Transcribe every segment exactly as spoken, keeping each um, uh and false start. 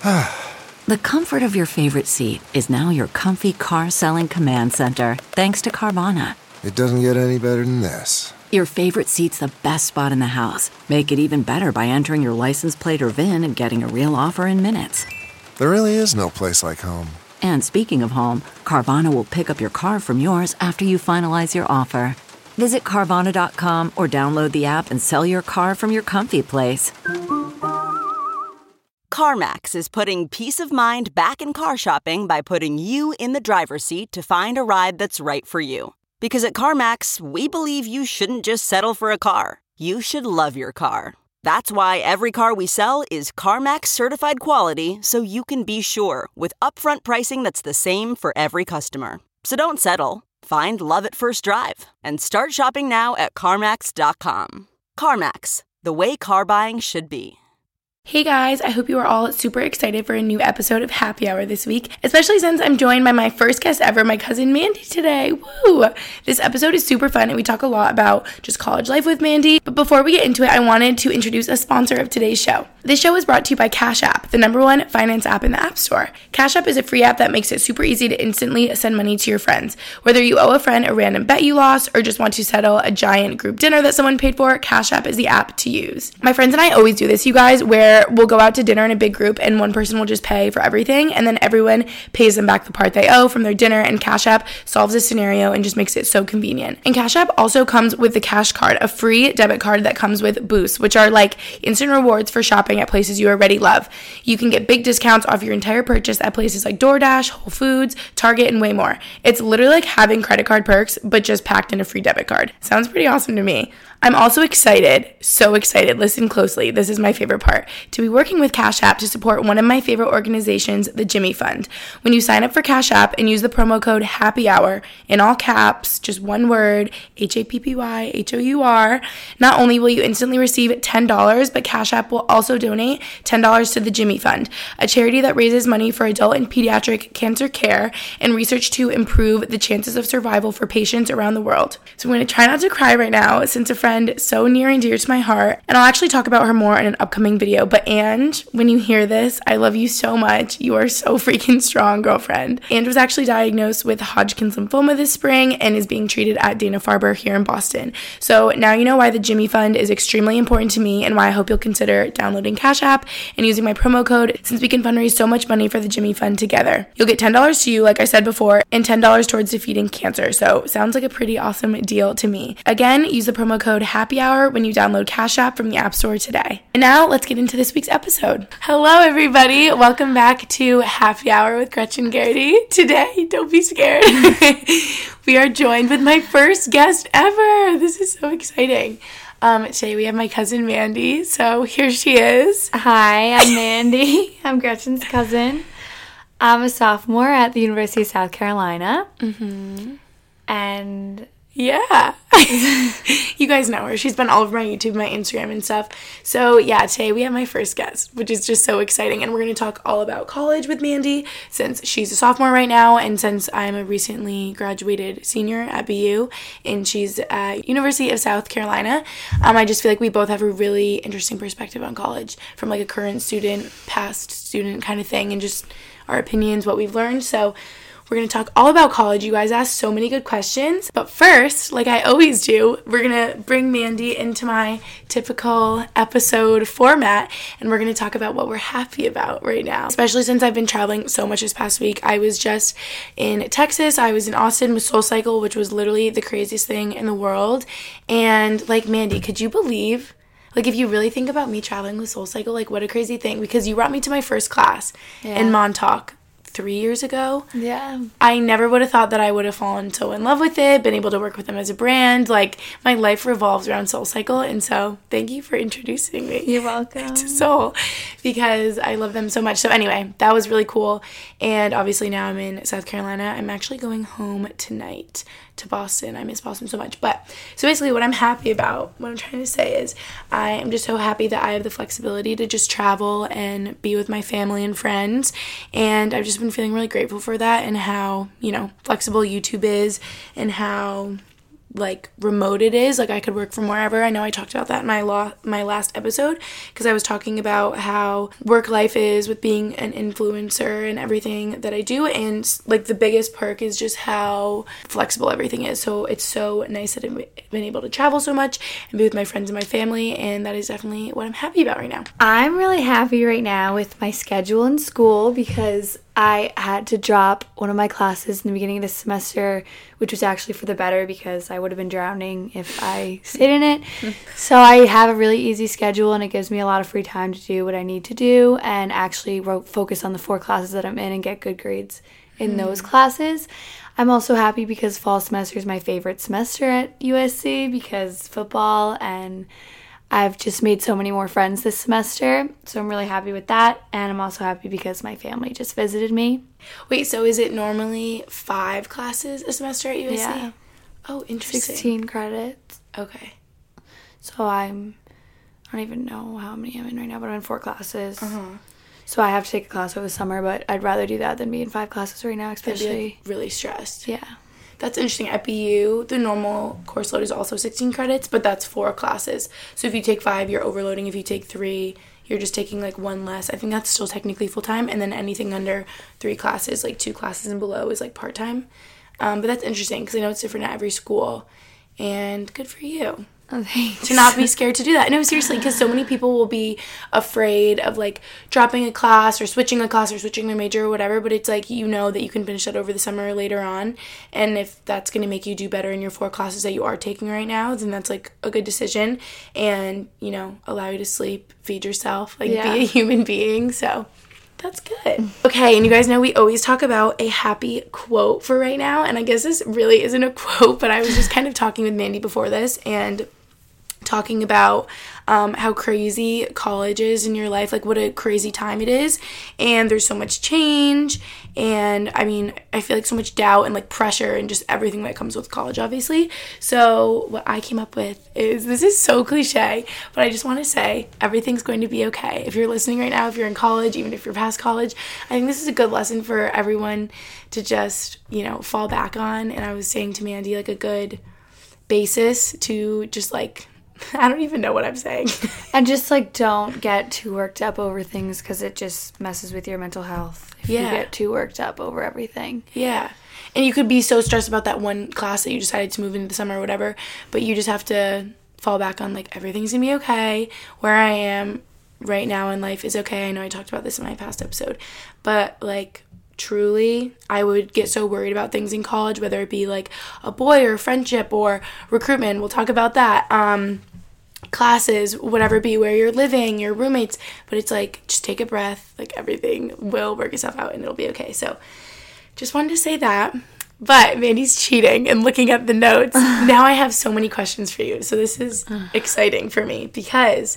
The comfort of your favorite seat is now your comfy car selling command center, thanks to Carvana. It doesn't get any better than this. Your favorite seat's the best spot in the house. Make it even better by entering your license plate or V I N and getting a real offer in minutes. There really is no place like home. And speaking of home, Carvana will pick up your car from yours after you finalize your offer. Visit Carvana dot com or download the app and sell your car from your comfy place. CarMax is putting peace of mind back in car shopping by putting you in the driver's seat to find a ride that's right for you. Because at CarMax, we believe you shouldn't just settle for a car. You should love your car. That's why every car we sell is CarMax certified quality, so you can be sure with upfront pricing that's the same for every customer. So don't settle. Find love at first drive and start shopping now at CarMax dot com. CarMax, the way car buying should be. Hey guys, I hope you are all super excited for a new episode of Happy Hour this week, especially since I'm joined by my first guest ever, my cousin Mandy today. Woo! This episode is super fun and we talk a lot about just college life with Mandy. But before we get into it, I wanted to introduce a sponsor of today's show. This show is brought to you by Cash App, the number one finance app in the App Store. Cash App is a free app that makes it super easy to instantly send money to your friends. Whether you owe a friend a random bet you lost or just want to settle a giant group dinner that someone paid for, Cash App is the app to use. My friends and I always do this, you guys, where we'll go out to dinner in a big group and one person will just pay for everything and then everyone pays them back the part they owe from their dinner, and Cash App solves this scenario and just makes it so convenient. And Cash App also comes with the Cash Card, a free debit card that comes with boosts, which are like instant rewards for shopping at places you already love. You can get big discounts off your entire purchase at places like DoorDash, Whole Foods, Target, and way more. It's literally like having credit card perks, but just packed in a free debit card. Sounds pretty awesome to me. I'm also excited, so excited, listen closely, this is my favorite part, to be working with Cash App to support one of my favorite organizations, the Jimmy Fund. When you sign up for Cash App and use the promo code HAPPYHOUR, in all caps, just one word, H A P P Y H O U R, not only will you instantly receive ten dollars, but Cash App will also donate ten dollars to the Jimmy Fund, a charity that raises money for adult and pediatric cancer care and research to improve the chances of survival for patients around the world. So I'm going to try not to cry right now, since a friend so near and dear to my heart, and I'll actually talk about her more in an upcoming video. But and when you hear this, I love you so much. You are so freaking strong, girlfriend. And was actually diagnosed with Hodgkin's lymphoma this spring and is being treated at Dana-Farber here in Boston. So now you know why the Jimmy Fund is extremely important to me and why I hope you'll consider downloading Cash App and using my promo code, since we can fundraise so much money for the Jimmy Fund together. You'll get ten dollars to you, like I said before, and ten dollars towards defeating cancer. So sounds like a pretty awesome deal to me. Again, use the promo code Happy Hour when you download Cash App from the App Store today. And now let's get into this week's episode. Hello, everybody. Welcome back to Happy Hour with Gretchen Garrity. Today, don't be scared. We are joined with my first guest ever. This is so exciting. Um, today we have my cousin Mandy. So here she is. Hi, I'm Mandy. I'm Gretchen's cousin. I'm a sophomore at the University of South Carolina. Mm-hmm. And yeah. You guys know her. She's been all over my YouTube, my Instagram and stuff. So yeah, today we have my first guest, which is just so exciting. And we're going to talk all about college with Mandy, since she's a sophomore right now and since I'm a recently graduated senior at B U and she's at University of South Carolina. Um, I just feel like we both have a really interesting perspective on college from like a current student, past student kind of thing, and just our opinions, what we've learned. So we're going to talk all about college. You guys asked so many good questions. But first, like I always do, we're going to bring Mandy into my typical episode format, and we're going to talk about what we're happy about right now. Especially since I've been traveling so much this past week. I was just in Texas. I was in Austin with SoulCycle, which was literally the craziest thing in the world. And like, Mandy, could you believe... Like, if you really think about me traveling with SoulCycle, like, what a crazy thing. Because you brought me to my first class yeah. in Montauk three years ago. Yeah. I never would have thought that I would have fallen so in love with it, been able to work with them as a brand. Like, my life revolves around SoulCycle. And so, thank you for introducing me. You're welcome. To Soul, because I love them so much. So, anyway, that was really cool. And obviously, now I'm in South Carolina. I'm actually going home tonight to Boston. I miss Boston so much. But so basically what I'm happy about, what I'm trying to say is I am just so happy that I have the flexibility to just travel and be with my family and friends. And I've just been feeling really grateful for that, and how, you know, flexible YouTube is, and how like remote it is. Like I could work from wherever. I know I talked about that in my law my last episode because I was talking about how work life is with being an influencer and everything that I do, and like the biggest perk is just how flexible everything is. So it's so nice that I've been able to travel so much and be with my friends and my family, and that is definitely what I'm happy about right now. I'm really happy right now with my schedule in school because I had to drop one of my classes in the beginning of the semester, which was actually for the better because I would have been drowning if I stayed in it. So I have a really easy schedule, and it gives me a lot of free time to do what I need to do and actually focus on the four classes that I'm in and get good grades in mm. those classes. I'm also happy because fall semester is my favorite semester at U S C because football, and I've just made so many more friends this semester, so I'm really happy with that. And I'm also happy because my family just visited me. Wait, so is it normally five classes a semester at U S C? Yeah. Oh, interesting. sixteen credits. Okay. So I'm, I don't even know how many I'm in right now, but I'm in four classes. Uh-huh. So I have to take a class over the summer, but I'd rather do that than be in five classes right now, especially. Be, like, really stressed. Yeah. That's interesting. At B U, the normal course load is also sixteen credits, but that's four classes. So if you take five, you're overloading. If you take three, you're just taking like one less. I think that's still technically full-time. And then anything under three classes, like two classes and below, is like part-time. Um, but that's interesting because I know it's different at every school. And good for you. Oh, thanks. To not be scared to do that. No, seriously, because so many people will be afraid of, like, dropping a class or switching a class or switching their major or whatever, but it's like you know that you can finish that over the summer or later on, and if that's going to make you do better in your four classes that you are taking right now, then that's, like, a good decision and, you know, allow you to sleep, feed yourself, like, yeah. be a human being, so... That's good. Okay, and you guys know we always talk about a happy quote for right now, and I guess this really isn't a quote, but I was just kind of talking with Mandy before this and talking about um, how crazy college is in your life, like what a crazy time it is, and there's so much change, and I mean, I feel like so much doubt and like pressure and just everything that comes with college, obviously. So what I came up with is, this is so cliche, but I just want to say everything's going to be okay. If you're listening right now, if you're in college, even if you're past college, I think this is a good lesson for everyone to just, you know, fall back on. And I was saying to Mandy, like a good basis to just like, I don't even know what I'm saying. And just, like, don't get too worked up over things because it just messes with your mental health if yeah. you get too worked up over everything. Yeah. And you could be so stressed about that one class that you decided to move into the summer or whatever, but you just have to fall back on, like, everything's going to be okay. Where I am right now in life is okay. I know I talked about this in my past episode, but, like, truly, I would get so worried about things in college, whether it be like a boy or friendship or recruitment. We'll talk about that. Um, classes, whatever it be, where you're living, your roommates. But it's like, just take a breath. Like, everything will work itself out and it'll be okay. So, just wanted to say that. But Mandy's cheating and looking at the notes. Now I have so many questions for you. So this is exciting for me because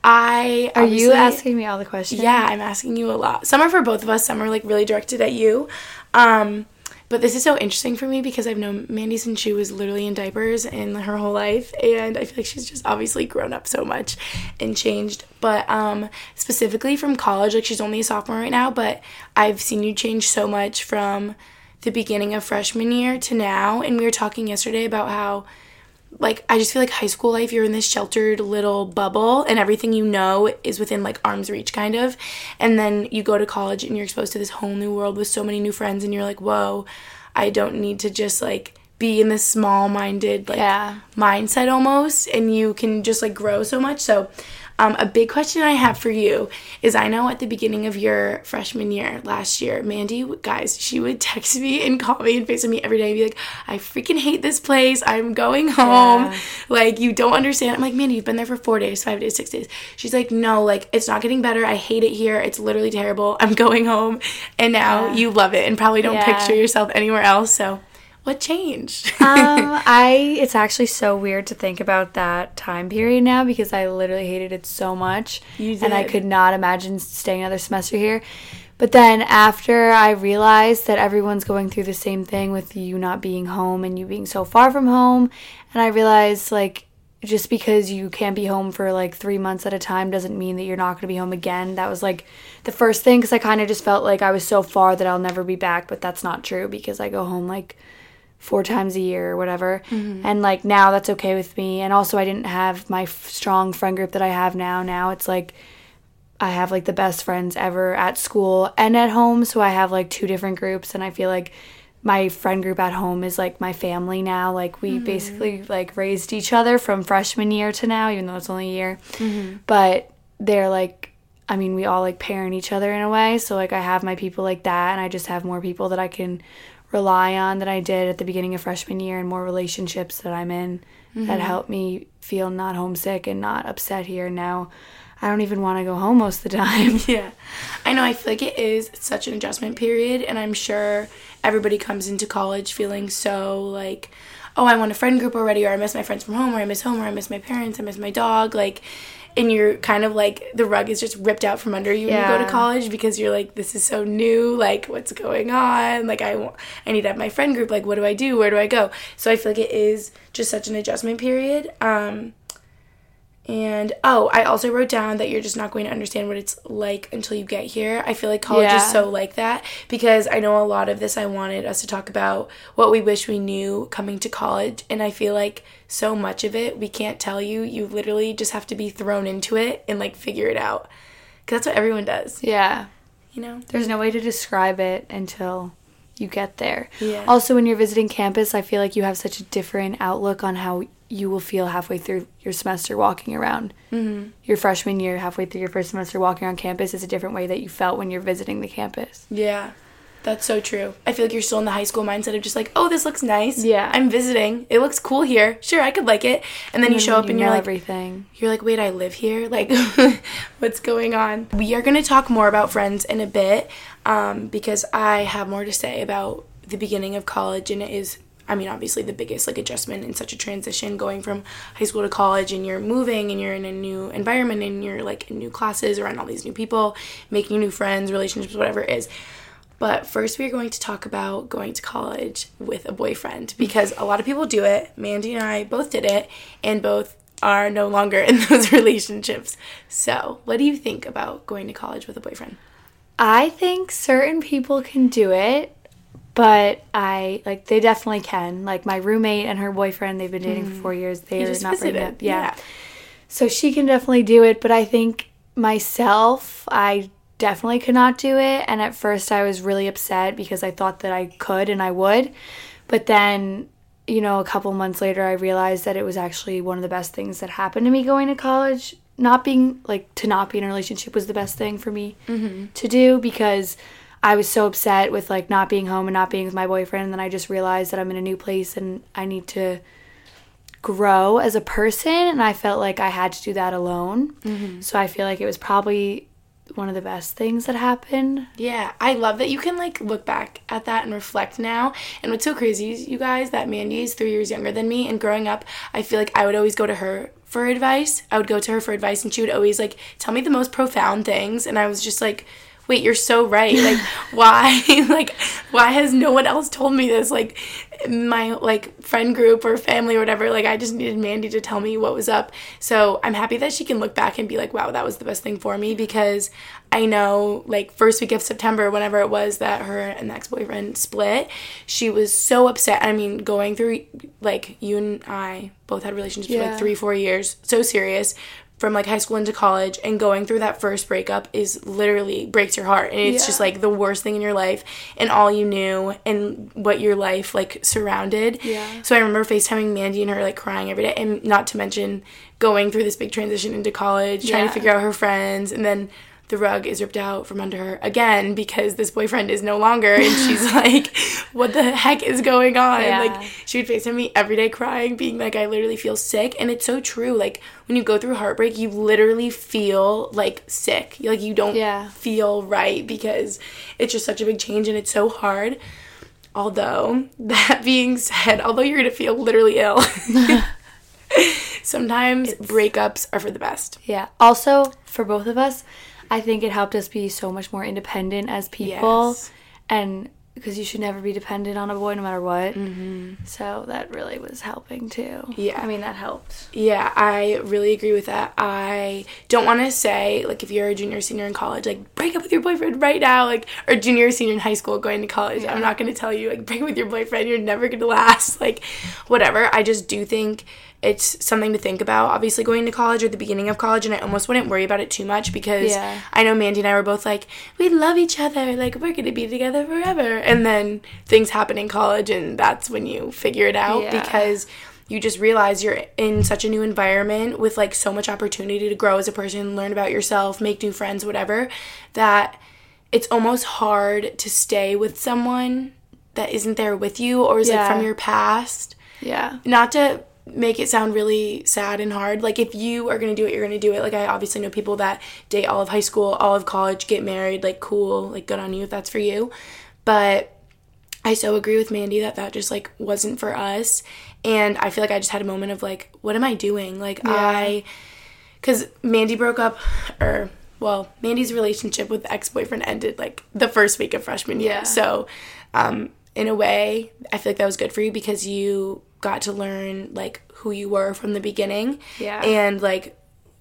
I Are you asking me all the questions? Yeah, I'm asking you a lot. Some are for both of us. Some are like really directed at you. Um, but this is so interesting for me because I've known Mandy since she was literally in diapers in her whole life. And I feel like she's just obviously grown up so much and changed. But um, specifically from college, like she's only a sophomore right now, but I've seen you change so much from the beginning of freshman year to now. And we were talking yesterday about how, like, I just feel like high school life, you're in this sheltered little bubble and everything you know is within, like, arm's reach, kind of. And then you go to college and you're exposed to this whole new world with so many new friends and you're like, whoa, I don't need to just, like, be in this small-minded, like, yeah. mindset almost. And you can just, like, grow so much. So um, a big question I have for you is, I know at the beginning of your freshman year last year, Mandy, guys, she would text me and call me and FaceTime me every day and be like, I freaking hate this place. I'm going home. Yeah. Like, you don't understand. I'm like, Mandy, you've been there for four days, five days, six days. She's like, no, like, it's not getting better. I hate it here. It's literally terrible. I'm going home. And now yeah. you love it and probably don't yeah. picture yourself anywhere else. So what changed? um, I, it's actually so weird to think about that time period now because I literally hated it so much. You did. And I could not imagine staying another semester here. But then after I realized that everyone's going through the same thing with you not being home and you being so far from home, and I realized, like, just because you can't be home for, like, three months at a time doesn't mean that you're not going to be home again. That was, like, the first thing because I kind of just felt like I was so far that I'll never be back, but that's not true because I go home, like, four times a year or whatever. Mm-hmm. And, like, now that's okay with me. And also I didn't have my f- strong friend group that I have now. Now it's, like, I have, like, the best friends ever at school and at home. So I have, like, two different groups. And I feel like my friend group at home is, like, my family now. Like, we mm-hmm. basically, like, raised each other from freshman year to now, even though it's only a year. Mm-hmm. But they're, like, I mean, we all, like, parent each other in a way. So, like, I have my people like that. And I just have more people that I can rely on than I did at the beginning of freshman year, and more relationships that I'm in mm-hmm. that help me feel not homesick and not upset here. Now I don't even want to go home most of the time. Yeah. I know, I feel like it is such an adjustment period, and I'm sure everybody comes into college feeling so like, oh, I want a friend group already, or I miss my friends from home, or I miss home, or I miss my parents, I miss my dog, like, and you're kind of like, the rug is just ripped out from under you yeah. when you go to college, because you're like, this is so new, like, what's going on, like, I, want, I need to have my friend group, like, what do I do, where do I go? So I feel like it is just such an adjustment period. Um, and, oh, I also wrote down that you're just not going to understand what it's like until you get here. I feel like college yeah. is so like that, because I know a lot of this I wanted us to talk about what we wish we knew coming to college, and I feel like so much of it we can't tell you. You literally just have to be thrown into it and, like, figure it out, because that's what everyone does. Yeah. You know? There's no way to describe it until you get there. Yeah. Also, when you're visiting campus, I feel like you have such a different outlook on how you will feel halfway through your semester walking around. Mm-hmm. Your freshman year, halfway through your first semester walking around campus, is a different way that you felt when you're visiting the campus. Yeah. That's so true. I feel like you're still in the high school mindset of just like, oh, this looks nice. Yeah. I'm visiting. It looks cool here. Sure, I could like it. And then and you show up you and you're know like, everything. You're like, wait, I live here? Like, what's going on? We are going to talk more about friends in a bit, um, because I have more to say about the beginning of college, and it is, I mean, obviously the biggest, like, adjustment in such a transition, going from high school to college, and you're moving and you're in a new environment and you're, like, in new classes around all these new people, making new friends, relationships, whatever it is. But first we are going to talk about going to college with a boyfriend, because a lot of people do it. Mandy and I both did it, and both are no longer in those relationships. So what do you think about going to college with a boyfriend? I think certain people can do it, but I, like, they definitely can. Like, my roommate and her boyfriend, they've been dating mm. for four years. They you are just not visited. breaking up. Yeah. yeah. So she can definitely do it, but I think myself, I definitely could not do it. And at first I was really upset because I thought that I could and I would. But then, you know, a couple months later, I realized that it was actually one of the best things that happened to me going to college. Not being, like, to not be in a relationship was the best thing for me mm-hmm. to do, because I was so upset with, like, not being home and not being with my boyfriend. And then I just realized that I'm in a new place and I need to grow as a person. And I felt like I had to do that alone. Mm-hmm. So I feel like it was probably one of the best things that happened. Yeah, I love that you can, like, look back at that and reflect now. And what's so crazy is, you guys, that Mandy is three years younger than me, and growing up, I feel like I would always go to her for advice. I would go to her for advice, and she would always, like, tell me the most profound things, and I was just like, wait, you're so right. Like, why? like, why has no one else told me this? Like, my, like, friend group or family or whatever, like, I just needed Mandy to tell me what was up. So I'm happy that she can look back and be like, wow, that was the best thing for me, because I know, like, first week of September, whenever it was that her and the ex-boyfriend split, she was so upset. I mean, going through, like, you and I both had relationships yeah. for, like, three, four years, so serious, from, like, high school into college, and going through that first breakup is literally breaks your heart, and it's yeah. just, like, the worst thing in your life, and all you knew, and what your life, like, surrounded. Yeah. So I remember FaceTiming Mandy and her, like, crying every day, and not to mention going through this big transition into college, trying yeah. to figure out her friends, and then the rug is ripped out from under her again because this boyfriend is no longer, and she's like, what the heck is going on? Yeah. Like, she would FaceTime me every day crying, being like, I literally feel sick. And it's so true. Like, when you go through heartbreak, you literally feel, like, sick. Like, you don't yeah. feel right, because it's just such a big change, and it's so hard. Although, that being said, although you're going to feel literally ill, sometimes it's, breakups are for the best. Yeah. Also, for both of us, I think it helped us be so much more independent as people. Yes. And because you should never be dependent on a boy no matter what. Mm-hmm. So that really was helping too. Yeah. I mean, that helped. Yeah, I really agree with that. I don't want to say, like, if you're a junior, senior in college, like, break up with your boyfriend right now, like, or junior, senior in high school going to college. Yeah. I'm not going to tell you, like, break up with your boyfriend. You're never going to last. Like, whatever. I just do think it's something to think about, obviously, going to college or the beginning of college, and I almost wouldn't worry about it too much because yeah. I know Mandy and I were both like, we love each other, like, we're going to be together forever, and then things happen in college, and that's when you figure it out yeah. because you just realize you're in such a new environment with, like, so much opportunity to grow as a person, learn about yourself, make new friends, whatever, that it's almost hard to stay with someone that isn't there with you or is, yeah. like, from your past. Yeah. Not to make it sound really sad and hard. Like, if you are going to do it, you're going to do it. Like, I obviously know people that date all of high school, all of college, get married. Like, cool. Like, good on you if that's for you. But I so agree with Mandy that that just, like, wasn't for us. And I feel like I just had a moment of, like, what am I doing? Like, yeah. I... Because Mandy broke up, or... Well, Mandy's relationship with the ex-boyfriend ended, like, the first week of freshman year. Yeah. So, um, in a way, I feel like that was good for you because you got to learn, like, who you were from the beginning. Yeah. And, like,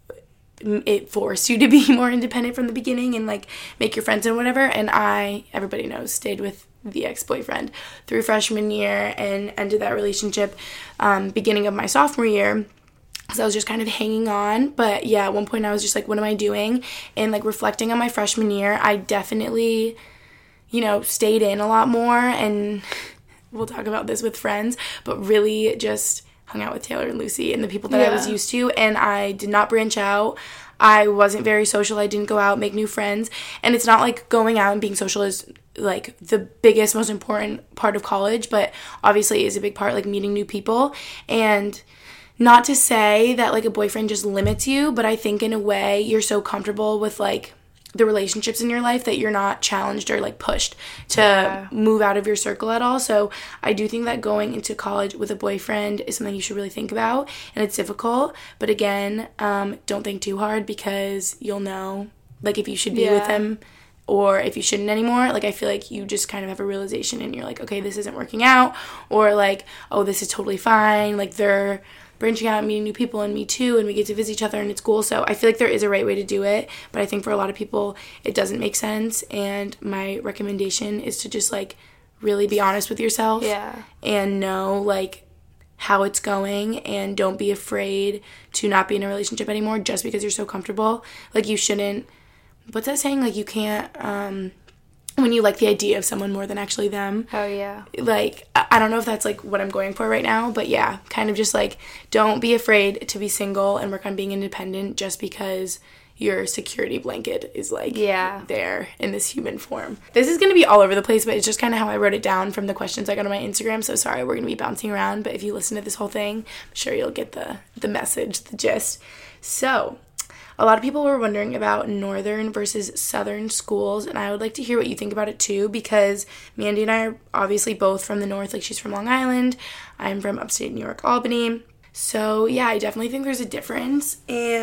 it forced you to be more independent from the beginning and, like, make your friends and whatever. And I, everybody knows, stayed with the ex-boyfriend through freshman year and ended that relationship um, beginning of my sophomore year. So I was just kind of hanging on. But, yeah, at one point I was just like, what am I doing? And, like, reflecting on my freshman year, I definitely, you know, stayed in a lot more. And we'll talk about this with friends. But really just hung out with Taylor and Lucy and the people that yeah. I was used to. And I did not branch out. I wasn't very social. I didn't go out, make new friends. And it's not like going out and being social is, like, the biggest, most important part of college. But obviously it is a big part, like, meeting new people. And... Not to say that, like, a boyfriend just limits you, but I think in a way you're so comfortable with, like, the relationships in your life that you're not challenged or, like, pushed to yeah. move out of your circle at all. So I do think that going into college with a boyfriend is something you should really think about, and it's difficult. But again, um, don't think too hard because you'll know, like, if you should be yeah. with him or if you shouldn't anymore. Like, I feel like you just kind of have a realization and you're like, okay, this isn't working out, or, like, oh, this is totally fine. Like, they're branching out and meeting new people, and me too, and we get to visit each other, and it's cool. So I feel like there is a right way to do it, but I think for a lot of people it doesn't make sense. And my recommendation is to just, like, really be honest with yourself yeah. and know, like, how it's going, and don't be afraid to not be in a relationship anymore just because you're so comfortable. Like, you shouldn't, what's that saying, like, you can't um when you like the idea of someone more than actually them. Oh, yeah. Like, I don't know if that's, like, what I'm going for right now, but yeah, kind of just, like, don't be afraid to be single and work on being independent just because your security blanket is, like, yeah. there in this human form. This is going to be all over the place, but it's just kind of how I wrote it down from the questions I got on my Instagram, so sorry, we're going to be bouncing around, but if you listen to this whole thing, I'm sure you'll get the, the message, the gist. So... A lot of people were wondering about northern versus southern schools, and I would like to hear what you think about it too, because Mandy and I are obviously both from the north. Like, she's from Long Island, I'm from upstate New York, Albany. So yeah, I definitely think there's a difference.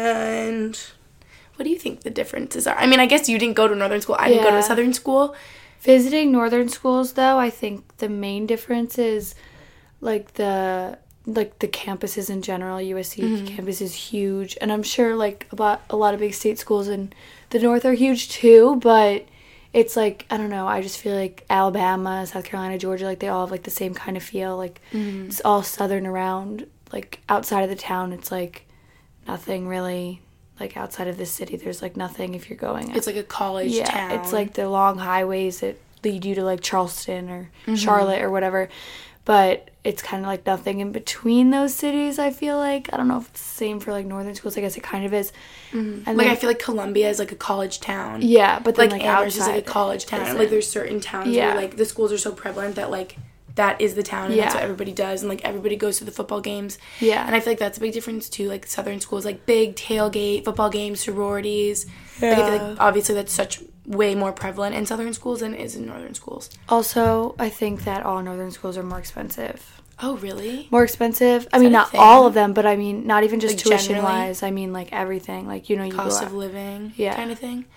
And what do you think the differences are? I mean, I guess you didn't go to a northern school. I didn't yeah. go to a southern school. Visiting northern schools, though, I think the main difference is, like, the... like the campuses in general. U S C mm-hmm. campus is huge, and I'm sure, like, about a lot of big state schools in the north are huge too, but it's like, I don't know, I just feel like Alabama, South Carolina, Georgia, like, they all have, like, the same kind of feel. Like, mm-hmm. it's all southern around. Like, outside of the town, it's like nothing really. Like, outside of the city, there's, like, nothing if you're going. It's like a college yeah, town. It's like the long highways that lead you to, like, Charleston or mm-hmm. Charlotte or whatever. But it's kind of like nothing in between those cities, I feel like. I don't know if it's the same for, like, northern schools. I guess it kind of is. Mm-hmm. And like, then, I feel like Columbia is, like, a college town. Yeah, but then, like, like Amherst is, like, a college town. Isn't. Like, there's certain towns yeah. where, like, the schools are so prevalent that, like, that is the town, and yeah. that's what everybody does, and, like, everybody goes to the football games. Yeah. And I feel like that's a big difference, too. Like, southern schools, like, big tailgate, football games, sororities. Yeah. Like, I feel like, obviously, that's such way more prevalent in southern schools than it is in northern schools. Also, I think that all northern schools are more expensive. Oh, really? More expensive. Is I mean, not thing? all of them, but I mean, not even just like, tuition-wise. I mean, like, everything. Like, you know, you cost go of living yeah. kind of thing.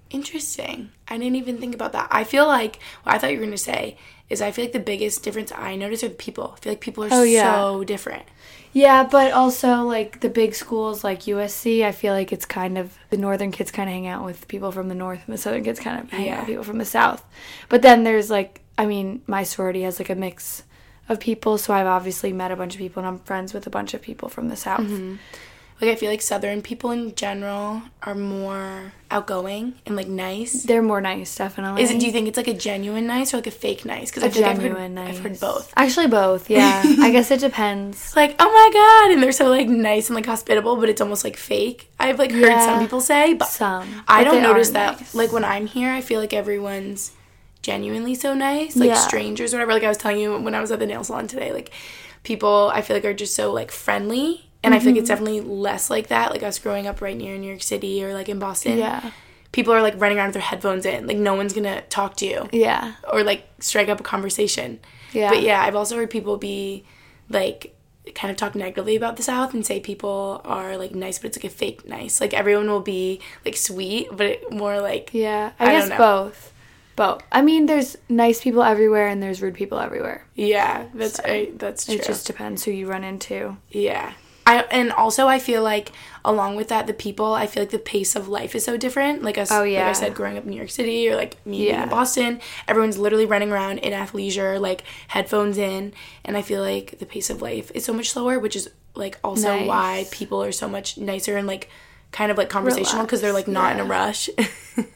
Interesting. I didn't even think about that. I feel like, what I thought you were going to say is I feel like the biggest difference I notice are the people. I feel like people are oh, yeah. so different. Yeah, but also, like, the big schools like U S C, I feel like it's kind of, the northern kids kind of hang out with people from the north, and the southern kids kind of hang yeah. out with people from the south. But then there's, like, I mean, my sorority has, like, a mix of people, so I've obviously met a bunch of people, and I'm friends with a bunch of people from the south. Mm-hmm. Like, I feel like southern people in general are more outgoing and, like, nice. They're more nice, definitely. Is it? Do you think it's, like, a genuine nice or, like, a fake nice? Because I I feel genuine like I've heard, nice. I've heard both. Actually, both, yeah. I guess it depends. Like, oh, my God. And they're so, like, nice and, like, hospitable, but it's almost, like, fake. I've, like, heard yeah. some people say, but some. I but don't notice are that. Nice. Like, when I'm here, I feel like everyone's genuinely so nice. Like, yeah. strangers or whatever. Like, I was telling you when I was at the nail salon today, like, people, I feel like, are just so, like, friendly. And mm-hmm. I feel like it's definitely less like that, like us growing up right near New York City or, like, in Boston. Yeah. People are, like, running around with their headphones in. Like, no one's going to talk to you. Yeah. Or, like, strike up a conversation. Yeah. But, yeah, I've also heard people be, like, kind of talk negatively about the South and say people are, like, nice, but it's, like, a fake nice. Like, everyone will be, like, sweet, but it, more, like... Yeah. I, I guess both. Both. I mean, there's nice people everywhere and there's rude people everywhere. Yeah, that's so, I, that's true. It just depends who you run into. Yeah. I and also I feel like along with that, the people, I feel like the pace of life is so different. Like us, oh, yeah. like I said, growing up in New York City or like me yeah. being in Boston, everyone's literally running around in athleisure, like headphones in, and I feel like the pace of life is so much slower, which is like also nice. why people are so much nicer and like kind of like conversational because they're like not yeah. in a rush. Yeah,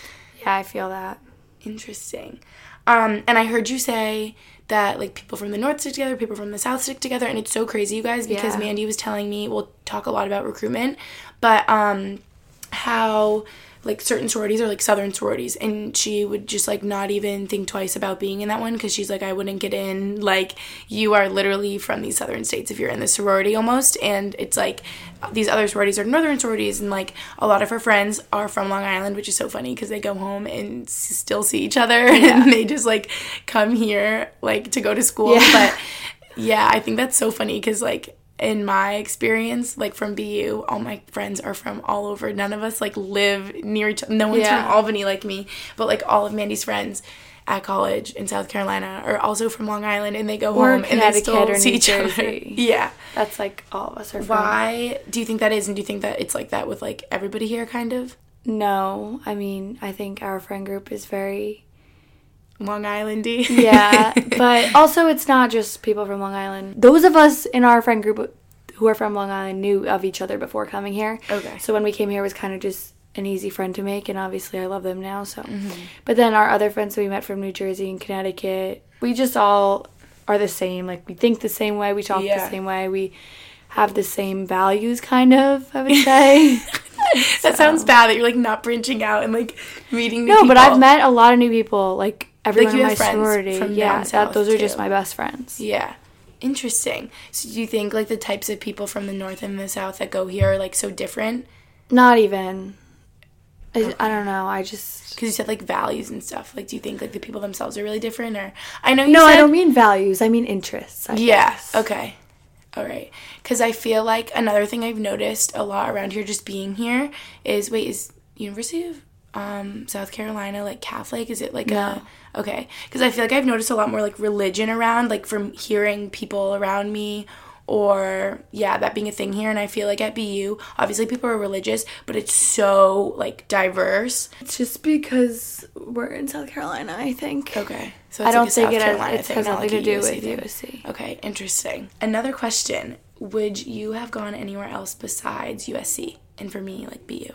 I feel that. Interesting. Um, and I heard you say that like people from the north stick together, people from the south stick together, and it's so crazy, you guys, because yeah. Mandy was telling me, we'll talk a lot about recruitment, but um, how like certain sororities are like southern sororities, and she would just like not even think twice about being in that one because she's like, I wouldn't get in. Like, you are literally from these southern states if you're in this sorority almost, and it's like these other sororities are northern sororities, and like a lot of her friends are from Long Island, which is so funny because they go home and s- still see each other yeah. and they just like come here like to go to school. Yeah. But yeah, I think that's so funny because like in my experience, like from B U, all my friends are from all over. None of us like live near each other. No one's yeah. from Albany like me, but like all of Mandy's friends at college in South Carolina are also from Long Island, and they go or home and they still or see New each Jersey. other. Yeah, that's like all of us are from. Why do you think that is, and do you think that it's like that with like everybody here, kind of? No, I mean, I think our friend group is very Long Island-y. Yeah, but also it's not just people from Long Island. Those of us in our friend group who are from Long Island knew of each other before coming here. Okay. So when we came here, it was kind of just an easy friend to make, and obviously I love them now. So, mm-hmm. But then our other friends that we met from New Jersey and Connecticut, we just all are the same. Like, we think the same way, we talk yeah. the same way, we have the same values, kind of, I would say. That so. sounds bad that you're like not branching out and like meeting new no, people. No, but I've met a lot of new people, like everyone like in my sorority. From yeah, down south that, those are too. just my best friends. Yeah. Interesting. So do you think like the types of people from the north and the south that go here are like so different? Not even. I, okay. I don't know. I just... Because you said like values and stuff. Like, do you think like the people themselves are really different? Or I know you No, said... I don't mean values. I mean interests. I yeah. guess. Okay. All right. Because I feel like another thing I've noticed a lot around here just being here is, wait, is University of um, South Carolina like Catholic? Is it like no. a... Okay. Because I feel like I've noticed a lot more like religion around, like from hearing people around me, or yeah, that being a thing here. And I feel like at B U, obviously people are religious, but it's so like diverse. It's just because we're in South Carolina, I think. Okay. So it's I don't like think it has, Carolina it thing, has not nothing like to a do U S C with thing. U S C. Okay, interesting. Another question. Would you have gone anywhere else besides U S C? And for me, like B U.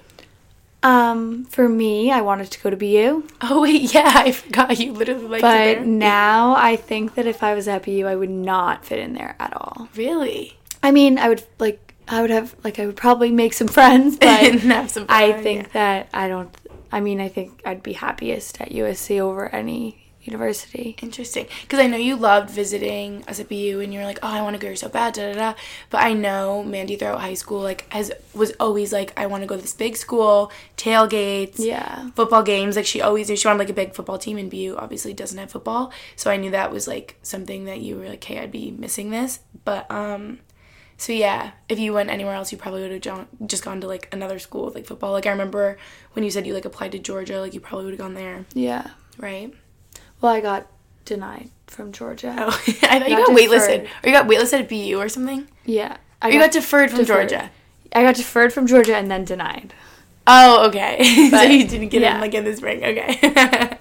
Um, for me, I wanted to go to B U. Oh, wait, yeah, I forgot you literally liked but it there. But now I think that if I was at B U, I would not fit in there at all. Really? I mean, I would, like, I would have, like, I would probably make some friends, but have some fun, I think yeah. that I don't, I mean, I think I'd be happiest at U S C over any university. Interesting. Because I know you loved visiting us at B U, and you were like, oh, I want to go here so bad, da da da. But I know Mandy throughout high school, like, has was always like, I want to go to this big school, tailgates, yeah, football games. Like, she always knew she wanted like a big football team, and B U obviously doesn't have football. So I knew that was like something that you were like, hey, I'd be missing this. But um, So, yeah, if you went anywhere else, you probably would have jo- just gone to, like, another school with, like, football. Like, I remember when you said you, like, applied to Georgia, like, you probably would have gone there. Yeah. Right? Well, I got denied from Georgia. Oh, I thought you got waitlisted. Or you got waitlisted at B U or something? Yeah. I or you got, got deferred from deferred. Georgia? I got deferred from Georgia and then denied. Oh, okay. But, so you didn't get yeah. in, like, in the spring. Okay.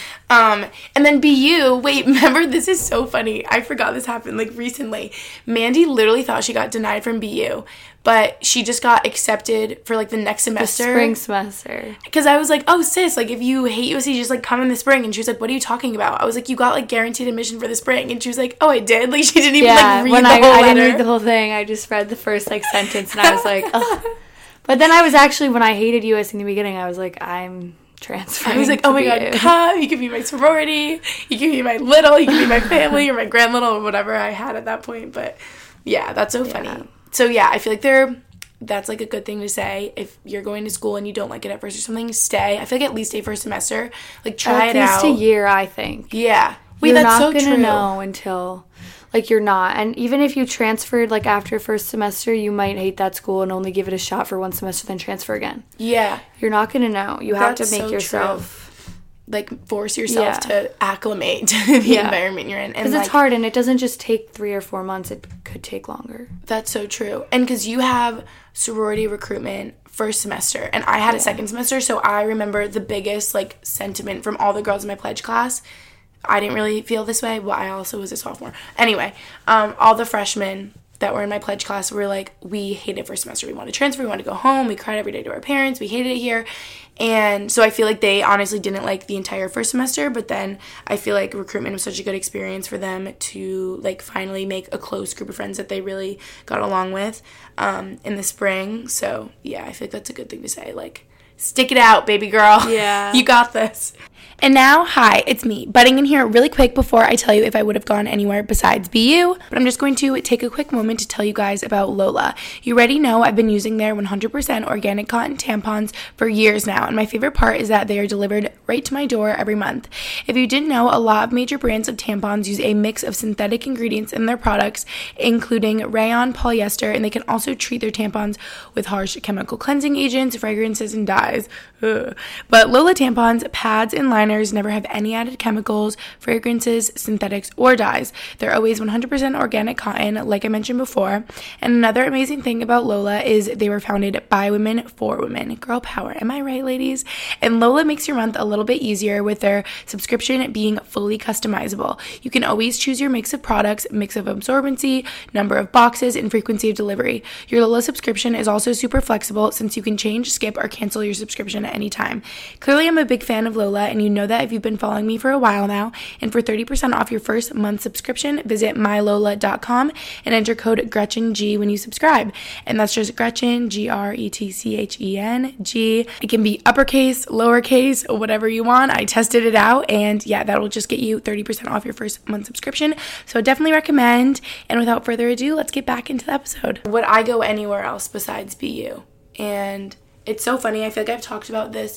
Um, and then B U, wait, remember, this is so funny. I forgot this happened, like, recently. Mandy literally thought she got denied from B U, but she just got accepted for, like, the next semester. The spring semester. Because I was like, oh, sis, like, if you hate U S C, just, like, come in the spring. And she was like, what are you talking about? I was like, you got, like, guaranteed admission for the spring. And she was like, oh, I did? Like, she didn't even, yeah, like, read when the I, whole I letter. didn't read the whole thing. I just read the first, like, sentence, and I was like, oh. But then I was actually, when I hated U S C in the beginning, I was like, I'm... transferring. I was like, oh my god, come, you can be my sorority, you can be my little, you can be my family, or my grand little, or whatever I had at that point. But yeah, that's so funny. Yeah. So yeah, I feel like they're, that's like a good thing to say. If you're going to school and you don't like it at first or something, stay. I feel like at least stay for a semester. Like, try it out. At least a year, I think. Yeah. Wait, you're that's not so gonna true. know until... Like, you're not. And even if you transferred, like, after first semester, you might hate that school and only give it a shot for one semester, then transfer again. Yeah. You're not going to know. You have That's to make so yourself... True. Like, force yourself yeah. to acclimate to the yeah. environment you're in. Because like, it's hard, and it doesn't just take three or four months. It could take longer. That's so true. And because you have sorority recruitment first semester, and I had yeah. a second semester, so I remember the biggest, like, sentiment from all the girls in my pledge class. I didn't really feel this way. Well, I also was a sophomore. Anyway, um, all the freshmen that were in my pledge class were like, we hated first semester. We wanted to transfer. We wanted to go home. We cried every day to our parents. We hated it here. And so I feel like they honestly didn't like the entire first semester. But then I feel like recruitment was such a good experience for them to, like, finally make a close group of friends that they really got along with um, in the spring. So, yeah, I feel like that's a good thing to say. Like, stick it out, baby girl. Yeah. You got this. And now, hi, it's me, butting in here really quick before I tell you if I would have gone anywhere besides B U, but I'm just going to take a quick moment to tell you guys about Lola. You already know I've been using their one hundred percent organic cotton tampons for years now, and my favorite part is that they are delivered right to my door every month. If you didn't know, a lot of major brands of tampons use a mix of synthetic ingredients in their products, including rayon, polyester, and they can also treat their tampons with harsh chemical cleansing agents, fragrances, and dyes. Ugh. But Lola tampons, pads, and liners never have any added chemicals, fragrances, synthetics, or dyes. They're always one hundred percent organic cotton, like I mentioned before. And another amazing thing about Lola is they were founded by women for women. Girl power, am I right, ladies? And Lola makes your month a little bit easier with their subscription being fully customizable. You can always choose your mix of products, mix of absorbency, number of boxes, and frequency of delivery. Your Lola subscription is also super flexible since you can change, skip, or cancel your subscription at any time. Clearly, I'm a big fan of Lola, and you know that if you've been following me for a while now. And for thirty percent off your first month subscription, visit my lola dot com and enter code GretchenG when you subscribe. And that's just Gretchen, G R E T C H E N G. It can be uppercase, lowercase, whatever you want. I tested it out, and yeah, that will just get you thirty percent off your first month subscription. So I definitely recommend. And without further ado, let's get back into the episode. Would I go anywhere else besides B U? And it's so funny. I feel like I've talked about this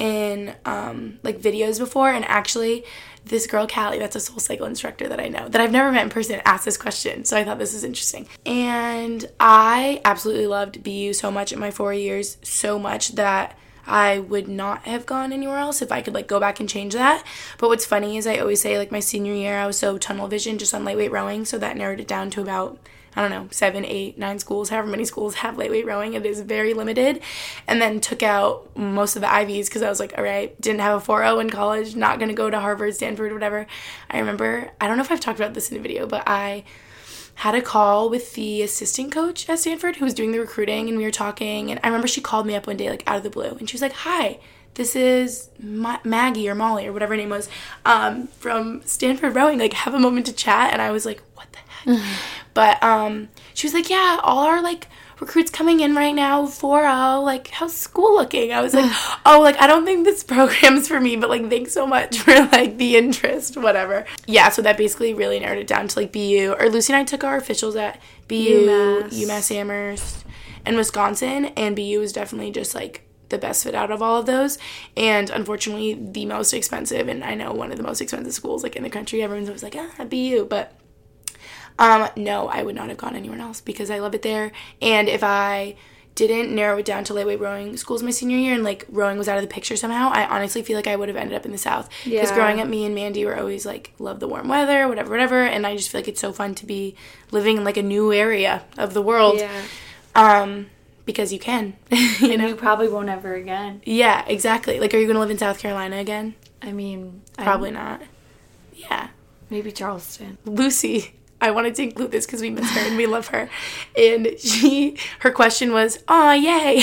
in um, like videos before, and actually this girl Callie, that's a SoulCycle instructor that I know that I've never met in person, asked this question, so I thought this is interesting. And I absolutely loved B U so much in my four years, so much that I would not have gone anywhere else if I could, like, go back and change that. But what's funny is I always say, like, my senior year I was so tunnel vision just on lightweight rowing, so that narrowed it down to about, I don't know, seven, eight, nine schools, however many schools have lightweight rowing. It is very limited. And then took out most of the Ivies because I was like, all right, didn't have a four oh in college, not going to go to Harvard, Stanford, whatever. I remember, I don't know if I've talked about this in a video, but I had a call with the assistant coach at Stanford who was doing the recruiting, and we were talking, and I remember she called me up one day, like, out of the blue, and she was like, hi, this is Ma- Maggie or Molly or whatever her name was, um, from Stanford Rowing, like, have a moment to chat. And I was like, what the heck? But um, she was like, yeah, all our, like, recruits coming in right now, four oh, like, how's school looking? I was like, oh, like, I don't think this program's for me, but, like, thanks so much for, like, the interest, whatever. Yeah, so that basically really narrowed it down to, like, B U, or Lucy and I took our officials at B U, UMass, UMass Amherst, and Wisconsin, and B U was definitely just, like, the best fit out of all of those, and unfortunately the most expensive, and I know one of the most expensive schools, like, in the country. Everyone's always like, ah, B U, but Um, no, I would not have gone anywhere else because I love it there. And if I didn't narrow it down to lightweight rowing schools my senior year and like rowing was out of the picture somehow, I honestly feel like I would have ended up in the South. Because Yeah. growing up, me and Mandy were always like, love the warm weather, whatever, whatever. And I just feel like it's so fun to be living in like a new area of the world. Yeah. Um, because you can. you And know? you probably won't ever again. Yeah, exactly. Like, are you going to live in South Carolina again? I mean, Probably I'm- not. Yeah. Maybe Charleston. Lucy, I wanted to include this because we miss her and we love her. And she, her question was, aw, yay.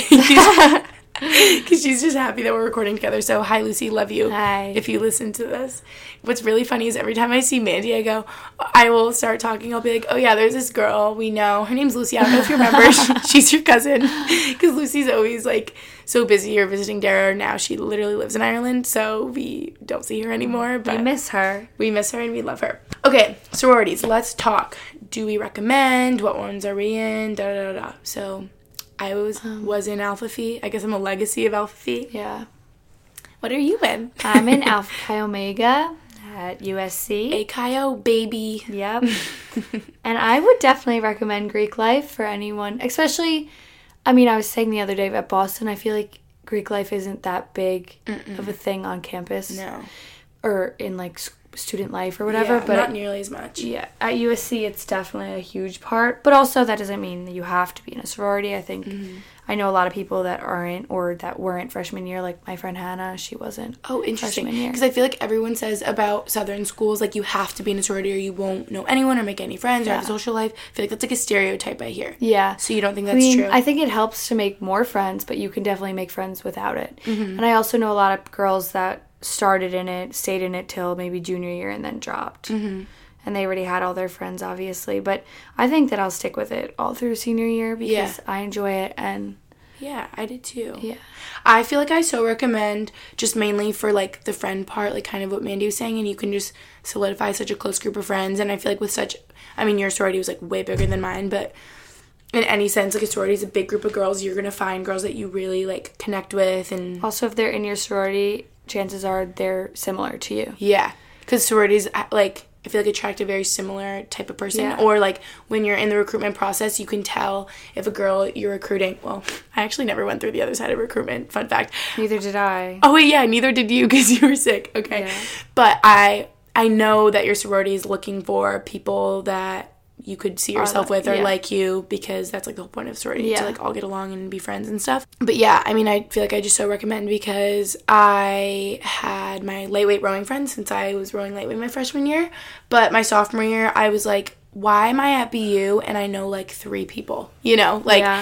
Because she's just happy that we're recording together. So, hi, Lucy, love you. Hi. If you listen to this. What's really funny is every time I see Mandy, I go, I will start talking. I'll be like, oh, yeah, there's this girl we know. Her name's Lucy. I don't know if you remember. She's your cousin. Because Lucy's always, like, so busy or visiting Dara. Now she literally lives in Ireland, so we don't see her anymore. But We miss her. we miss her and we love her. Okay, sororities. Let's talk. Do we recommend? What ones are we in? Da da da da. So, I was was in Alpha Phi. I guess I'm a legacy of Alpha Phi. Yeah. What are you in? I'm in Alpha Chi Omega at U S C. A Chi-O, baby. Yep. And I would definitely recommend Greek life for anyone, especially, I mean, I was saying the other day at Boston, I feel like Greek life isn't that big Mm-mm. of a thing on campus. No. Or in, like, s- student life or whatever. Yeah, but not nearly as much. yeah, at U S C, it's definitely a huge part. But also, that doesn't mean that you have to be in a sorority. I think Mm-hmm. I know a lot of people that aren't or that weren't freshman year. Like my friend Hannah, she wasn't. Oh, interesting. Freshman year. Because I feel like everyone says about Southern schools, like, you have to be in a sorority or you won't know anyone or make any friends or have a Yeah. social life. I feel like that's, like, a stereotype I hear. Yeah. So you don't think I that's mean, true? I think it helps to make more friends, but you can definitely make friends without it. Mm-hmm. And I also know a lot of girls that started in it, stayed in it till maybe junior year and then dropped. Mm-hmm. And they already had all their friends, obviously. But I think that I'll stick with it all through senior year because Yeah. I enjoy it. And Yeah, I did too. yeah. I feel like I so recommend just mainly for like the friend part, like kind of what Mandy was saying, and you can just solidify such a close group of friends. And I feel like with such, I mean, your sorority was like way bigger than mine, but in any sense, like a sorority is a big group of girls. You're gonna find girls that you really like connect with, and Also, if they're in your sorority, chances are they're similar to you. yeah, because sororities like. I feel like attract a very similar type of person. Yeah. Or like when you're in the recruitment process, you can tell if a girl you're recruiting. Well, I actually never went through the other side of recruitment. Fun fact. Neither did I. Oh wait, yeah, neither did you because you were sick. Okay. Yeah. But I I know that your sorority is looking for people that you could see yourself like- with or yeah. like you, because that's like the whole point of sorority, Yeah. to like all get along and be friends and stuff. But yeah, I mean, I feel like I just so recommend because I had my lightweight rowing friends since I was rowing lightweight my freshman year, but my sophomore year I was like, why am I at B U and I know like three people, you know, like Yeah.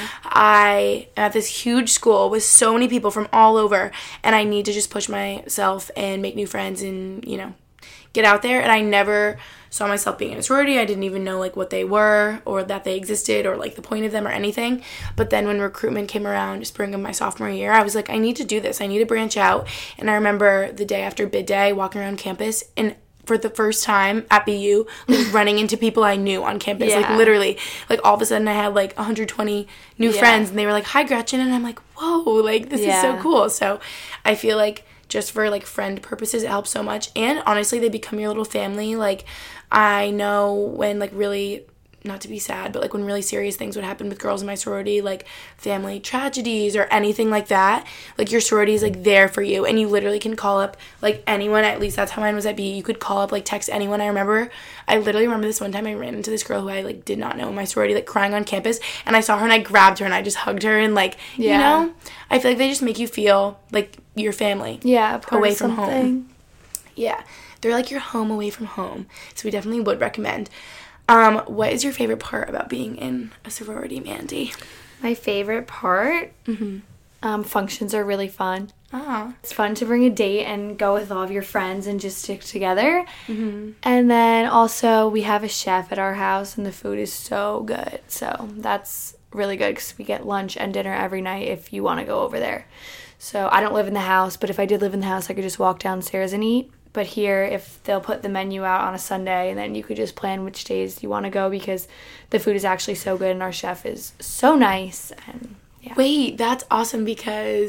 I am at this huge school with so many people from all over and I need to just push myself and make new friends and, you know, get out there. And I never saw myself being in a sorority. I didn't even know like what they were or that they existed or like the point of them or anything. But then when recruitment came around spring of my sophomore year, I was like, I need to do this. I need to branch out. And I remember the day after bid day walking around campus and for the first time at B U, like running into people I knew on campus. Yeah. Like literally, like all of a sudden I had like one hundred twenty new Yeah. friends and they were like, hi Gretchen. And I'm like, whoa, like this is so Yeah. cool. So I feel like just for like friend purposes, it helps so much. And honestly, they become your little family. Like I know when like really, not to be sad, but like when really serious things would happen with girls in my sorority, like family tragedies or anything like that, like your sorority is like there for you and you literally can call up like anyone. At least that's how mine was at B U. You could call up, like text anyone. I remember, I literally remember this one time I ran into this girl who I like did not know in my sorority, like crying on campus, and I saw her and I grabbed her and I just hugged her and like, Yeah. you know, I feel like they just make you feel like your family. Yeah, a part Away of from home. something. Yeah, they're like your home away from home. So we definitely would recommend. Um, what is your favorite part about being in a sorority, Mandy? My favorite part, Mm-hmm. um, functions are really fun. Ah, It's fun to bring a date and go with all of your friends and just stick together. mm-hmm. And then also we have a chef at our house and the food is so good. So that's really good because we get lunch and dinner every night if you want to go over there. So I don't live in the house, but if I did live in the house, I could just walk downstairs and eat. But here, if they'll put the menu out on a Sunday, and then you could just plan which days you want to go because the food is actually so good and our chef is so nice. And yeah. Wait, that's awesome because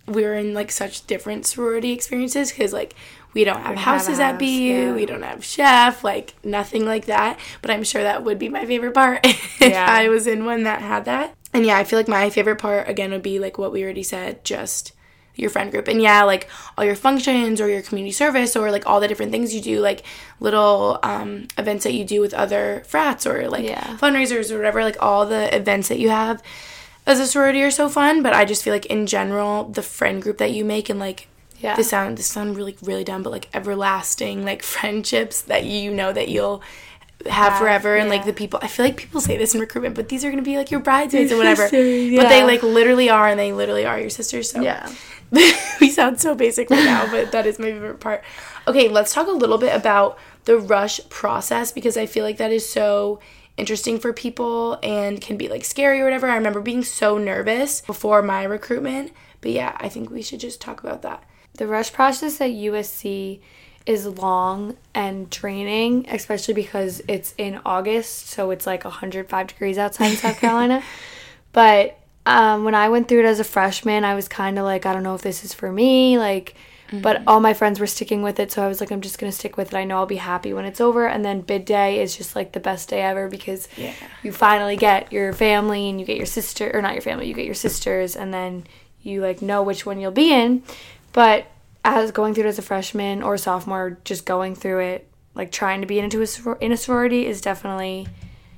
we were in, like, such different sorority experiences because, like, we don't have We houses have a at B U. house, yeah. We don't have chef, like, nothing like that. But I'm sure that would be my favorite part if Yeah. I was in one that had that. And, yeah, I feel like my favorite part, again, would be, like, what we already said, just your friend group. And, yeah, like, all your functions or your community service or, like, all the different things you do, like, little um, events that you do with other frats or, like, Yeah. fundraisers or whatever, like, all the events that you have as a sorority are so fun. But I just feel like, in general, the friend group that you make and, like, Yeah. this sound this sound really really dumb, but like everlasting like friendships that you know that you'll have Have, forever, and like yeah. the people, I feel like people say this in recruitment, but these are gonna be like your bridesmaids or whatever. sisters, But they yeah. like literally are, and they literally are your sisters. So Yeah. we sound so basic right now, but that is my favorite part. Okay, let's talk a little bit about the rush process, because I feel like that is so interesting for people and can be like scary or whatever. I remember being so nervous before my recruitment, but yeah, I think we should just talk about that. The rush process at U S C is long and draining, especially because it's in August, so it's like one hundred five degrees outside in South Carolina. But um, when I went through it as a freshman, I was kind of like, I don't know if this is for me, like, mm-hmm. but all my friends were sticking with it, so I was like, I'm just going to stick with it. I know I'll be happy when it's over. And then bid day is just like the best day ever, because Yeah. you finally get your family and you get your sister, or not your family, you get your sisters, and then you like know which one you'll be in. But as going through it as a freshman or sophomore, just going through it, like trying to be into a sor- in a sorority is definitely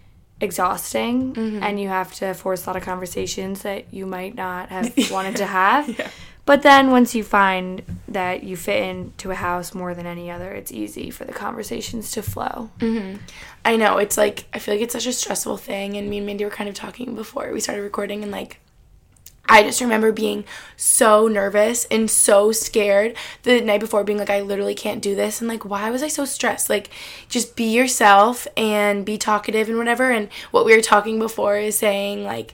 exhausting, Mm-hmm. and you have to force a lot of conversations that you might not have wanted to have. Yeah. But then once you find that you fit into a house more than any other, it's easy for the conversations to flow. Mm-hmm. I know, it's like, I feel like it's such a stressful thing, and me and Mandy were kind of talking before we started recording, and like, I just remember being so nervous and so scared the night before, being like, I literally can't do this. And like, why was I so stressed? Like, just be yourself and be talkative and whatever. And what we were talking before is saying like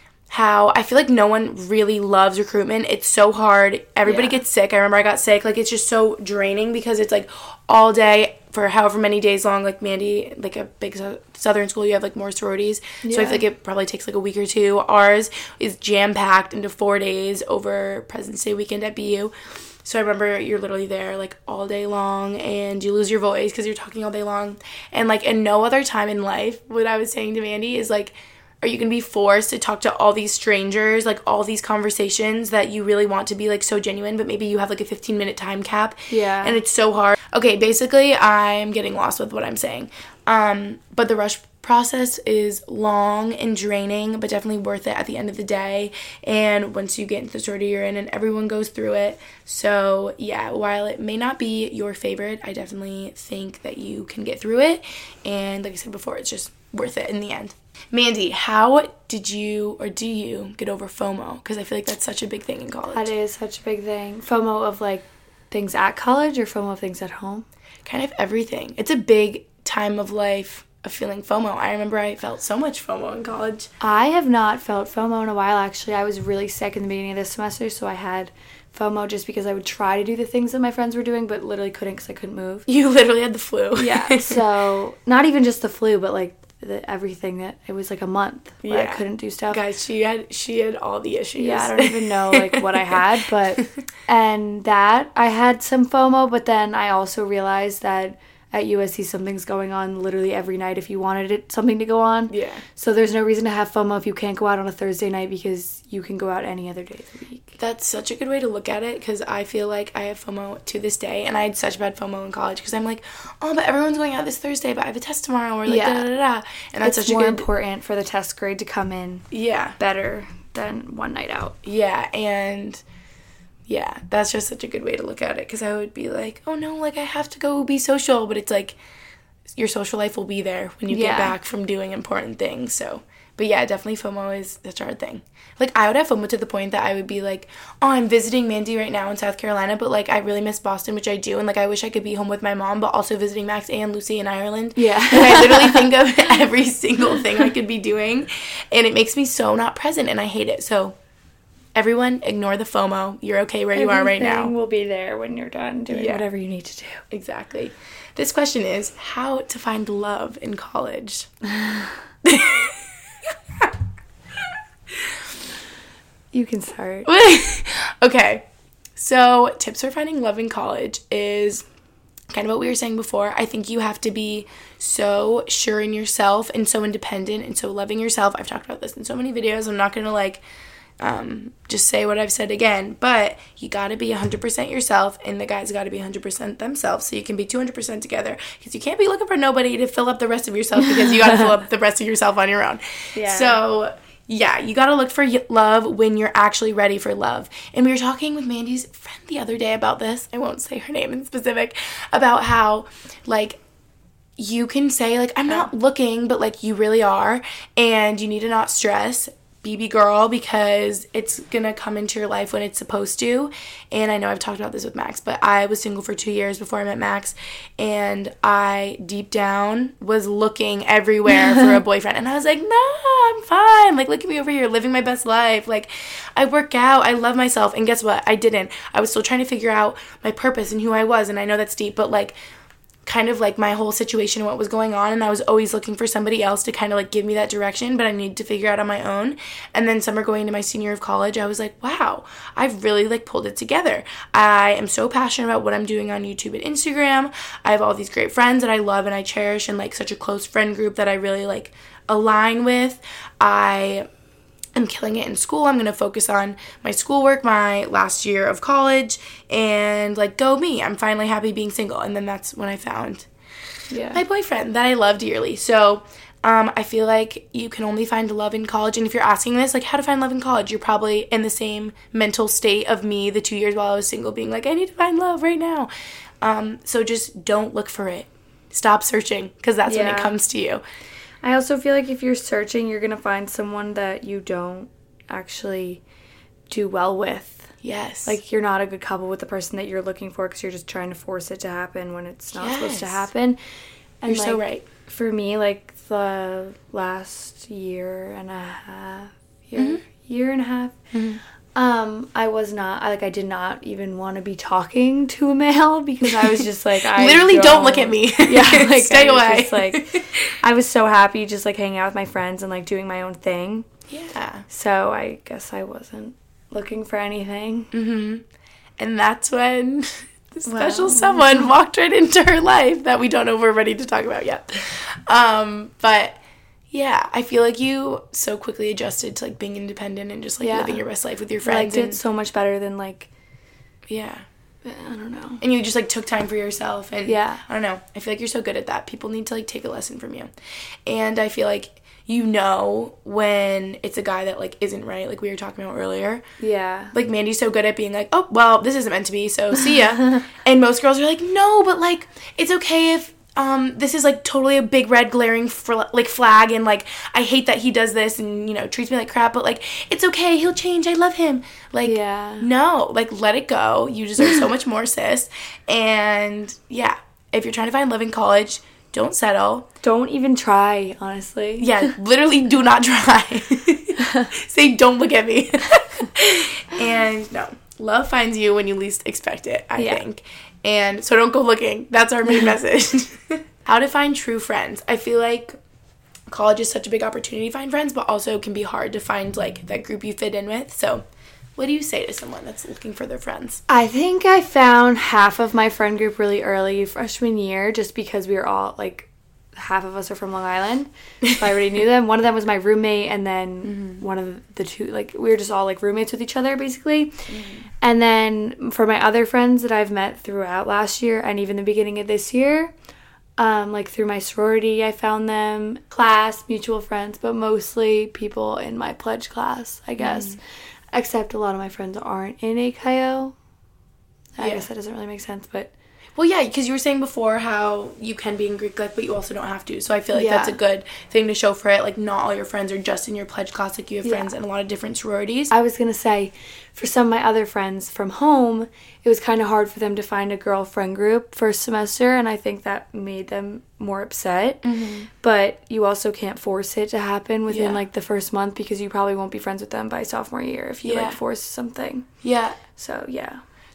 how I feel like no one really loves recruitment. It's so hard. Everybody Yeah. gets sick. I remember I got sick. Like, it's just so draining because it's like all day for however many days long. Like Mandy, like a big so- southern school, you have like more sororities. So I Yeah. feel like it probably takes like a week or two. Ours is jam-packed into four days over President's Day weekend at B U. So I remember you're literally there like all day long, and you lose your voice because you're talking all day long. And like in no other time in life, what I was saying to Mandy is like, are you going to be forced to talk to all these strangers, like all these conversations that you really want to be like so genuine, but maybe you have like a fifteen minute time cap. Yeah. And it's so hard. Okay, basically I'm getting lost with what I'm saying. Um, but the rush process is long and draining, but definitely worth it at the end of the day. And once you get into the sorority you're in, and everyone goes through it. So yeah, while it may not be your favorite, I definitely think that you can get through it. And like I said before, it's just worth it in the end. Mandy, how did you, or do you, get over FOMO? Because I feel like that's such a big thing in college. That is such a big thing. FOMO of like things at college, or FOMO of things at home? Kind of everything. It's a big time of life of feeling FOMO. I remember I felt so much FOMO in college. I have not felt FOMO in a while, actually. I was really sick in the beginning of this semester, so I had FOMO just because I would try to do the things that my friends were doing, but literally couldn't because I couldn't move. You literally had the flu. Yeah, so not even just the flu, but like the, everything that, it was like a month where Yeah. I couldn't do stuff. Guys, she had she had all the issues. Yeah, I don't even know like what I had, but and that I had some FOMO, but then I also realized that at U S C something's going on literally every night if you wanted it something to go on. Yeah. So there's no reason to have FOMO if you can't go out on a Thursday night, because you can go out any other day of the week. That's such a good way to look at it, because I feel like I have FOMO to this day, and I had such bad FOMO in college because I'm like, oh, but everyone's going out this Thursday, but I have a test tomorrow, or like Yeah. da da da da. And that's It's such a more good important for the test grade to come in yeah better than one night out. yeah and yeah that's just such a good way to look at it, because I would be like, oh no, like I have to go be social, but it's like your social life will be there when you Yeah. get back from doing important things. So but yeah, definitely FOMO is such a hard thing. Like I would have FOMO to the point that I would be like, oh, I'm visiting Mandy right now in South Carolina, but like I really miss Boston, which I do, and like I wish I could be home with my mom, but also visiting Max and Lucy in Ireland. Yeah. Like, I literally think of every single thing I could be doing, and it makes me so not present, and I hate it. So everyone, ignore the FOMO. You're okay where you are right now. Everything will be there when you're done doing Yeah. whatever you need to do. Exactly. This question is how to find love in college. You can start. Okay, so tips for finding love in college is kind of what we were saying before. I think you have to be so sure in yourself and so independent and so loving yourself. I've talked about this in so many videos. I'm not going to like um, just say what I've said again, but you got to be one hundred percent yourself, and the guys got to be one hundred percent themselves, so you can be two hundred percent together, because you can't be looking for nobody to fill up the rest of yourself, because you got to fill up the rest of yourself on your own. Yeah. So yeah, you got to look for love when you're actually ready for love. And we were talking with Mandy's friend the other day about this. I won't say her name in specific, about how, like, you can say, like, I'm not looking, but, like, you really are. And you need to not stress. B B girl, because it's gonna come into your life when it's supposed to. And I know I've talked about this with Max, but I was single for two years before I met Max, and I deep down was looking everywhere for a boyfriend, and I was like, no, I'm fine, like, look at me over here living my best life, like, I work out, I love myself. And guess what? I didn't. I was still trying to figure out my purpose and who I was, and I know that's deep, but, like, kind of like my whole situation and what was going on, and I was always looking for somebody else to kind of like give me that direction, but I needed to figure out on my own. And then summer going into my senior year of college, I was like, wow, I've really like pulled it together. I am so passionate about what I'm doing on YouTube and Instagram. I have all these great friends that I love and I cherish, and like such a close friend group that I really like align with. I I'm killing it in school. I'm going to focus on my schoolwork, my last year of college, and, like, go me. I'm finally happy being single. And then that's when I found yeah. my boyfriend that I love dearly. So um, I feel like you can only find love in college. And if you're asking this, like, how to find love in college, you're probably in the same mental state of me the two years while I was single, being like, I need to find love right now. Um, so just don't look for it. Stop searching, because that's yeah. when it comes to you. I also feel like if you're searching, you're going to find someone that you don't actually do well with. Yes. Like, you're not a good couple with the person that you're looking for, because you're just trying to force it to happen when it's not yes. supposed to happen. And you're like, so right. For me, like, the last year and a half, year, mm-hmm. year and a half, mm-hmm. Um, I was not, I, like, I did not even want to be talking to a male, because I was just like, I literally don't, don't look at me. Yeah, like, stay I was away. Just, like, I was so happy just, like, hanging out with my friends and, like, doing my own thing. Yeah. So I guess I wasn't looking for anything. Mm-hmm. And that's when the special well. someone walked right into her life that we don't know if we're ready to talk about yet. Um, but yeah, I feel like you so quickly adjusted to, like, being independent and just, like, yeah. living your best life with your friends. I liked it so much better than, like, yeah. I don't know. And you just, like, took time for yourself. And yeah. I don't know. I feel like you're so good at that. People need to, like, take a lesson from you. And I feel like you know when it's a guy that, like, isn't right, like we were talking about earlier. Yeah. Like, Mandy's so good at being like, oh, well, this isn't meant to be, so see ya. And most girls are like, no, but, like, it's okay if Um, this is, like, totally a big red glaring, fl- like, flag, and, like, I hate that he does this and, you know, treats me like crap, but, like, it's okay, he'll change, I love him. Like, yeah. no, like, let it go. You deserve so much more, sis. And, yeah, if you're trying to find love in college, don't settle. Don't even try, honestly. Yeah, literally do not try. Say, don't look at me. And, no, love finds you when you least expect it, I yeah. think. And so don't go looking. That's our main message. How to find true friends. I feel like college is such a big opportunity to find friends, but also can be hard to find, like, that group you fit in with. So what do you say to someone that's looking for their friends? I think I found half of my friend group really early freshman year, just because we were all, like, half of us are from Long Island, so I already knew them. One of them was my roommate, and then mm-hmm. one of the two, like, we were just all, like, roommates with each other, basically. Mm-hmm. And then for my other friends that I've met throughout last year and even the beginning of this year, um, like, through my sorority, I found them, class, mutual friends, but mostly people in my pledge class, I guess. Mm-hmm. Except a lot of my friends aren't in A K O. I yeah. guess that doesn't really make sense, but... Well, yeah, because you were saying before how you can be in Greek life, but you also don't have to. So I feel like yeah. that's a good thing to show for it. Like, not all your friends are just in your pledge class. Like, you have friends yeah. in a lot of different sororities. I was going to say, for some of my other friends from home, it was kind of hard for them to find a girlfriend group first semester, and I think that made them more upset. Mm-hmm. But you also can't force it to happen within, yeah. like, the first month, because you probably won't be friends with them by sophomore year if you, yeah. like, force something. Yeah. So, yeah.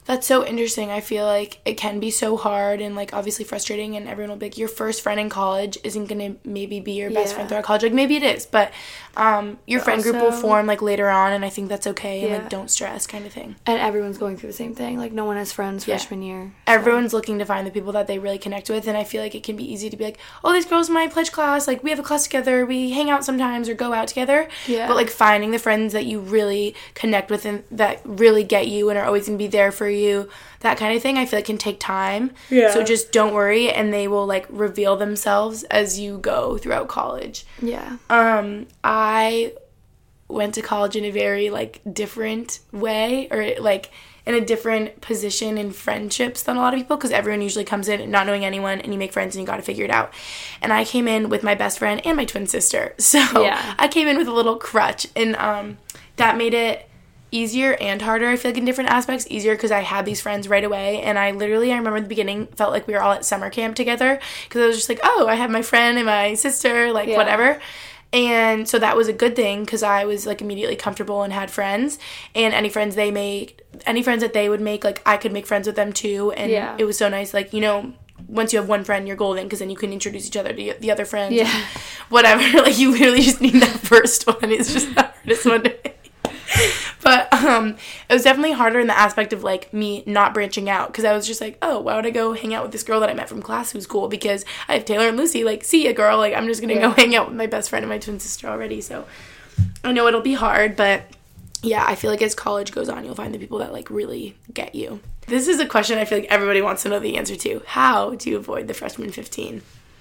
That's so interesting. I feel like it can be so hard and, like, obviously frustrating, and everyone will be like, your first friend in college isn't going to maybe be your best Yeah. friend throughout college. Like, maybe it is, but um, your But friend group will also- form, like, later on, and I think that's okay, and, Yeah. like, don't stress kind of thing. And everyone's going through the same thing. Like, no one has friends Yeah. freshman year. so- Everyone's looking to find the people that they really connect with, and I feel like it can be easy to be like, oh, these girls in my pledge class, like, we have a class together, we hang out sometimes or go out together. Yeah. But, like, finding the friends that you really connect with and that really get you and are always going to be there for you, that kind of thing, I feel like can take time. Yeah. So just don't worry, and they will, like, reveal themselves as you go throughout college. Yeah. Um, I went to college in a very, like, different way, or, like, in a different position in friendships than a lot of people, because everyone usually comes in not knowing anyone, and you make friends and you got to figure it out. And I came in with my best friend and my twin sister, so Yeah. I came in with a little crutch, and um, that made it easier and harder, I feel like, in different aspects. Easier because I had these friends right away, and I literally, I remember at the beginning, felt like we were all at summer camp together, because I was just like, oh, I have my friend and my sister, like, Yeah. whatever. And so that was a good thing, because I was, like, immediately comfortable and had friends, and any friends they made, any friends that they would make, like, I could make friends with them too, and Yeah. it was so nice, like, you know, once you have one friend, you're golden, because then you can introduce each other to the other friends. Yeah. Whatever, like, you literally just need that first one. It's just the hardest one to make. But um, it was definitely harder in the aspect of, like, me not branching out, because I was just like, oh, why would I go hang out with this girl that I met from class who's cool, because I have Taylor and Lucy, like, see ya, girl, like, I'm just gonna Yeah. go hang out with my best friend and my twin sister already. So I know it'll be hard, but yeah, I feel like as college goes on, you'll find the people that, like, really get you. This is a question I feel like everybody wants to know the answer to. How do you avoid the freshman fifteen?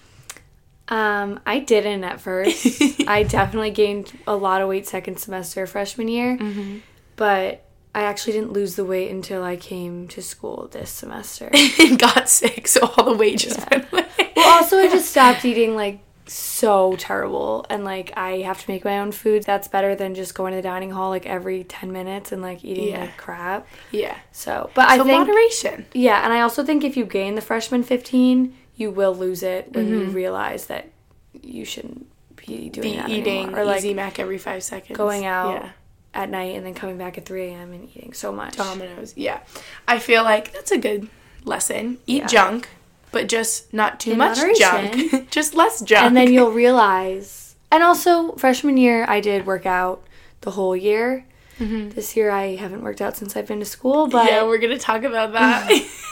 Um, I didn't at first. I definitely gained a lot of weight second semester freshman year, Mm-hmm. but I actually didn't lose the weight until I came to school this semester. And got sick, so all the weight just went away. Well, also I just stopped eating, like, so terrible, and, like, I have to make my own food. That's better than just going to the dining hall, like, every ten minutes and, like, eating Yeah. like crap. Yeah. So, but I So think moderation. yeah, and I also think if you gain the freshman fifteen, you will lose it when Mm-hmm. you realize that you shouldn't be doing Be that eating anymore. Or, like, Easy Mac every five seconds. going out Yeah. at night and then coming back at three a.m. and eating so much. Dominoes. Yeah. I feel like that's a good lesson. Eat Yeah. junk, but just not too In much moderation. junk. Just less junk. And then you'll realize. And also, freshman year, I did work out the whole year. Mm-hmm. This year, I haven't worked out since I've been to school, but yeah, we're going to talk about that.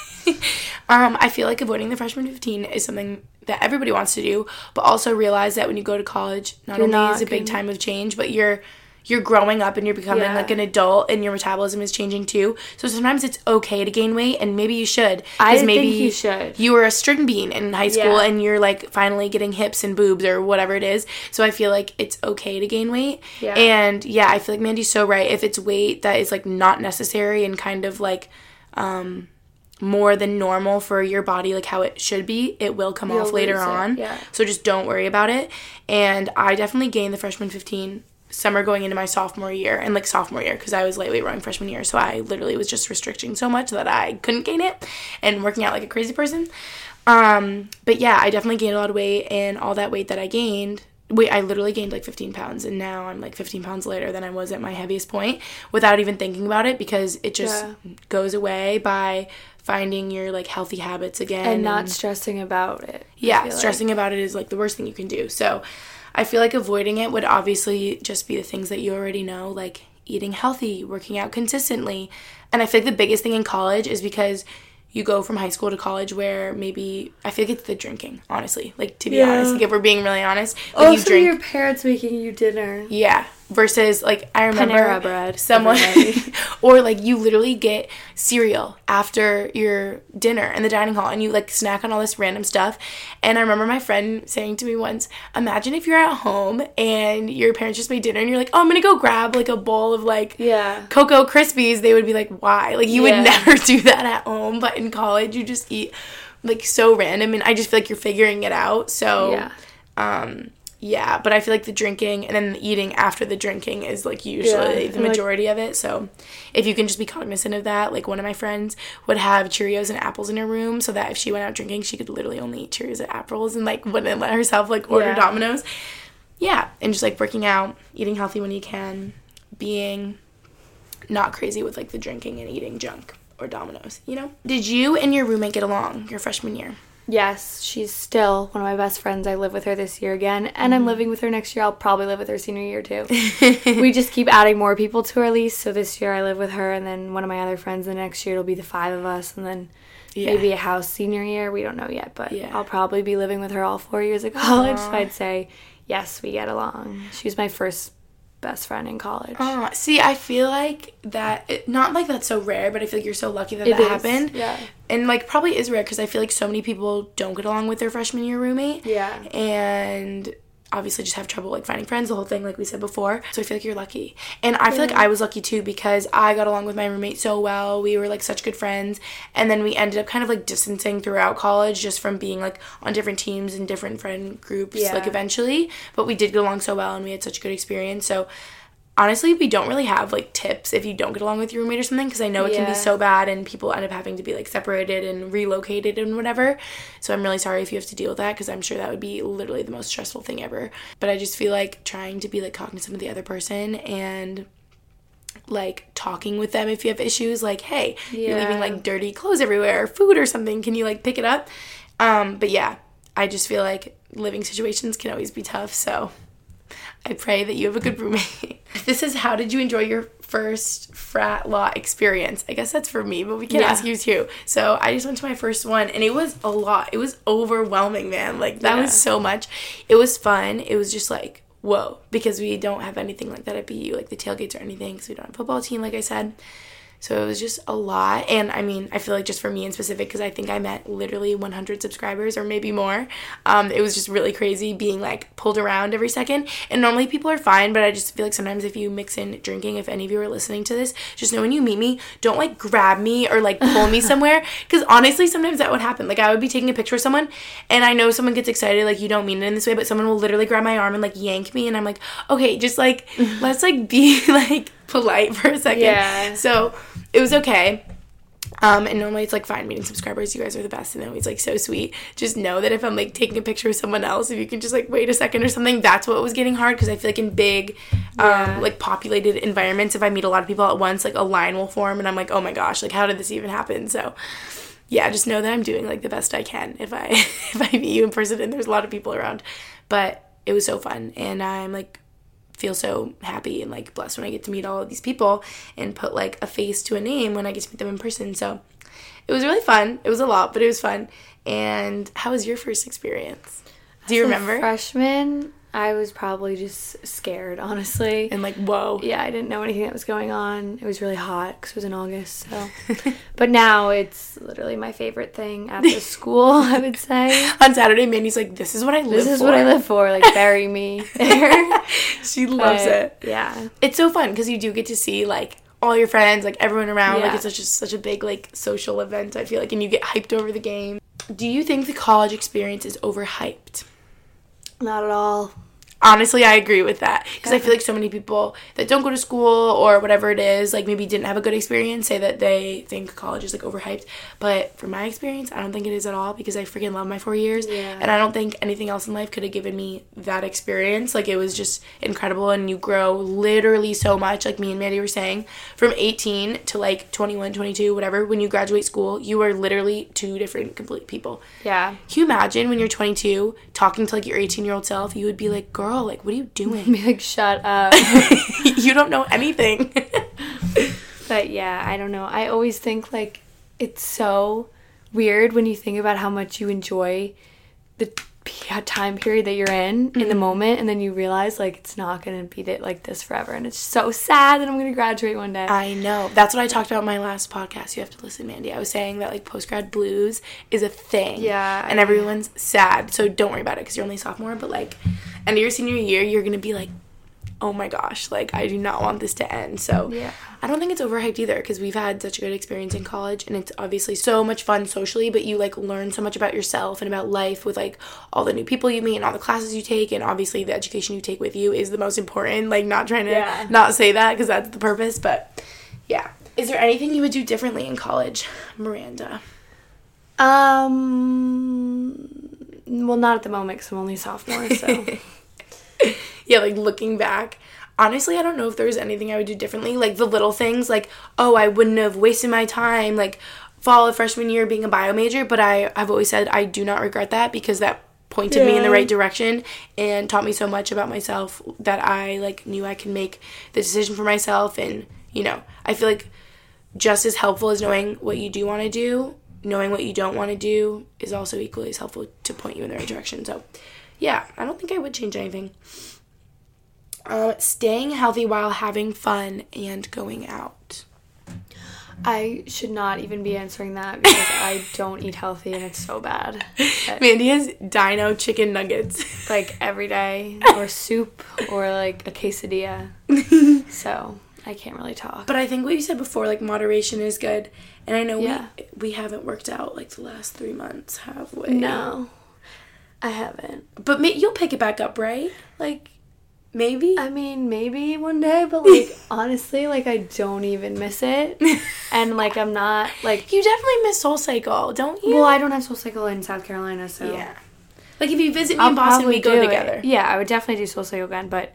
um, I feel like avoiding the freshman fifteen is something that everybody wants to do, but also realize that when you go to college, not You're only not is it a big gonna- time of change, but you're you're growing up and you're becoming Yeah. like an adult, and your metabolism is changing too. So sometimes it's okay to gain weight, and maybe you should. I 'cause think maybe you should. You were a string bean in high school, Yeah. and you're like finally getting hips and boobs or whatever it is. So I feel like it's okay to gain weight. Yeah. And yeah, I feel like Mandy's so right. If it's weight that is like not necessary and kind of like um more than normal for your body, like how it should be, it will come You'll off later lose it, on. yeah. So just don't worry about it. And I definitely gained the freshman fifteen summer going into my sophomore year, and like sophomore year because I was lightweight rowing freshman year, so I literally was just restricting so much that I couldn't gain it and working out like a crazy person. Um, but yeah, I definitely gained a lot of weight, and all that weight that I gained, wait, I literally gained like fifteen pounds, and now I'm like fifteen pounds lighter than I was at my heaviest point without even thinking about it, because it just Yeah. goes away by finding your like healthy habits again and not stressing about it. I yeah, feel like. stressing about it is like the worst thing you can do. So I feel like avoiding it would obviously just be the things that you already know, like eating healthy, working out consistently. And I feel like the biggest thing in college is because you go from high school to college where maybe, I feel like it's the drinking, honestly. Like, to be Yeah. honest, like if we're being really honest, like Also, you drink. your parents making you dinner. Yeah. Versus, like, I remember Panera Bread, someone, everybody. or like you literally get cereal after your dinner in the dining hall, and you like snack on all this random stuff. And I remember my friend saying to me once, imagine if you're at home and your parents just made dinner and you're like, oh, I'm gonna go grab like a bowl of like Yeah. Cocoa Krispies. They would be like, why? Like, you Yeah. would never do that at home, but in college you just eat like so random, and I just feel like you're figuring it out. So Yeah. um yeah, but I feel like the drinking and then the eating after the drinking is like usually Yeah, the and, like- majority of it. So if you can just be cognizant of that, like one of my friends would have Cheerios and apples in her room so that if she went out drinking, she could literally only eat Cheerios and apples and like wouldn't let herself like order Yeah. Domino's. Yeah, and just like working out, eating healthy when you can, being not crazy with like the drinking and eating junk or Domino's, you know? Did you and your roommate get along your freshman year? Yes, she's still one of my best friends. I live with her this year again, and mm-hmm. I'm living with her next year. I'll probably live with her senior year, too. We just keep adding more people to our lease, so this year I live with her, and then one of my other friends the next year. It'll be the five of us, and then yeah. maybe a house senior year. We don't know yet, but yeah. I'll probably be living with her all four years of college, Aww. So I'd say, yes, we get along. She's my first best friend in college. Oh, see, I feel like that, it, not like that's so rare, but I feel like you're so lucky that it that is. happened. Yeah. And, like, probably is rare because I feel like so many people don't get along with their freshman year roommate. Yeah. And obviously just have trouble, like, finding friends, the whole thing, like we said before. So I feel like you're lucky. And I feel yeah. like I was lucky, too, because I got along with my roommate so well. We were, like, such good friends. And then we ended up kind of, like, distancing throughout college just from being, like, on different teams and different friend groups, yeah. like, eventually. But we did get along so well, and we had such a good experience. So honestly, we don't really have, like, tips if you don't get along with your roommate or something, because I know it yeah. can be so bad and people end up having to be, like, separated and relocated and whatever. So I'm really sorry if you have to deal with that, because I'm sure that would be literally the most stressful thing ever. But I just feel like trying to be, like, cognizant of the other person and, like, talking with them if you have issues, like, hey, yeah. you're leaving, like, dirty clothes everywhere or food or something. Can you, like, pick it up? Um, but, yeah, I just feel like living situations can always be tough, so I pray that you have a good roommate. This is, how did you enjoy your first frat law experience? I guess that's for me, but we can yeah. ask you too. So I just went to my first one, and it was a lot. It was overwhelming, man. Like, that yeah. was so much. It was fun. It was just like, whoa, because we don't have anything like that at B U, like the tailgates or anything, because we don't have a football team, like I said. So it was just a lot. And I mean, I feel like just for me in specific, because I think I met literally one hundred subscribers or maybe more. Um, it was just really crazy being, like, pulled around every second. And normally people are fine, but I just feel like sometimes if you mix in drinking, if any of you are listening to this, just know when you meet me, don't, like, grab me or, like, pull me somewhere. Because honestly, sometimes that would happen. Like, I would be taking a picture of someone, and I know someone gets excited, like, you don't mean it in this way, but someone will literally grab my arm and, like, yank me. And I'm like, okay, just, like, let's, like, be, like, polite for a second. Yeah. So it was okay. Um, and normally it's, like, fine meeting subscribers. You guys are the best. And always, like, so sweet. Just know that if I'm, like, taking a picture of someone else, if you can just, like, wait a second or something, that's what was getting hard. Because I feel like in big, yeah. um, like, populated environments, if I meet a lot of people at once, like, a line will form. And I'm like, oh, my gosh, like, how did this even happen? So, yeah, just know that I'm doing, like, the best I can if I, if I meet you in person and there's a lot of people around. But it was so fun. And I'm, like, feel so happy and, like, blessed when I get to meet all of these people and put, like, a face to a name when I get to meet them in person. So it was really fun. It was a lot, but it was fun. And how was your first experience? Do you As remember? A freshman, I was probably just scared, honestly. And, like, whoa. Yeah, I didn't know anything that was going on. It was really hot because it was in August. So, but now it's literally my favorite thing at the school, I would say. On Saturday, Mandy's like, this is what I live this for. This is what I live for. Like, bury me there. She loves but, it. Yeah. It's so fun because you do get to see, like, all your friends, like, everyone around. Yeah. Like, it's such a, such a big, like, social event, I feel like, and you get hyped over the game. Do you think the college experience is overhyped? Not at all. Honestly, I agree with that, because I feel like so many people that don't go to school or whatever it is, like, maybe didn't have a good experience, say that they think college is, like, overhyped. But from my experience, I don't think it is at all, because I freaking love my four years. Yeah. And I don't think anything else in life could have given me that experience. Like, it was just incredible, and you grow literally so much, like me and Mandy were saying, from eighteen to, like, twenty-one, twenty-two, whatever. When you graduate school, you are literally two different complete people. Yeah. Can you imagine when you're twenty-two talking to, like, your eighteen-year-old self? You would be like, girl, like, what are you doing? Be like, shut up. You don't know anything. But yeah, I don't know. I always think, like, it's so weird when you think about how much you enjoy the time period that you're in, mm-hmm. in the moment, and then you realize, like, it's not going to be th- like this forever, and it's so sad that I'm going to graduate one day. I know. That's what I talked about in my last podcast. You have to listen, Mandy. I was saying that, like, post-grad blues is a thing. Yeah. And everyone's sad, so don't worry about it because you're only a sophomore, but, like, end of your senior year, you're going to be like, oh my gosh, like, I do not want this to end. So yeah. I don't think it's overhyped either, because we've had such a good experience in college, and it's obviously so much fun socially, but you, like, learn so much about yourself and about life with, like, all the new people you meet and all the classes you take, and obviously the education you take with you is the most important. Like, not trying to yeah. not say that, because that's the purpose, but yeah. Is there anything you would do differently in college, Miranda? Um, well, not at the moment, because I'm only a sophomore, so... Yeah, like, looking back, honestly, I don't know if there was anything I would do differently. Like, the little things, like, oh, I wouldn't have wasted my time, like, fall of freshman year being a bio major, but I, I've always said I do not regret that because that pointed yeah. me in the right direction and taught me so much about myself that I, like, knew I could make the decision for myself. And, you know, I feel like just as helpful as knowing what you do want to do, knowing what you don't want to do is also equally as helpful to point you in the right direction. So, yeah, I don't think I would change anything. Um, staying healthy while having fun and going out. I should not even be answering that because I don't eat healthy and it's so bad. But, Mandy has dino chicken nuggets. Like, every day. Or soup. Or, like, a quesadilla. So, I can't really talk. But I think what you said before, like, moderation is good. And I know yeah. we we haven't worked out, like, the last three months, have we? No. I haven't. But may- you'll pick it back up, right? Like... Maybe? I mean, maybe one day, but, like, honestly, like, I don't even miss it. And, like, I'm not, like... You definitely miss Soul Cycle, don't you? Well, I don't have Soul Cycle in South Carolina, so... Yeah. Like, if you visit me I'll in Boston, we go together. It. Yeah, I would definitely do Soul Cycle again, but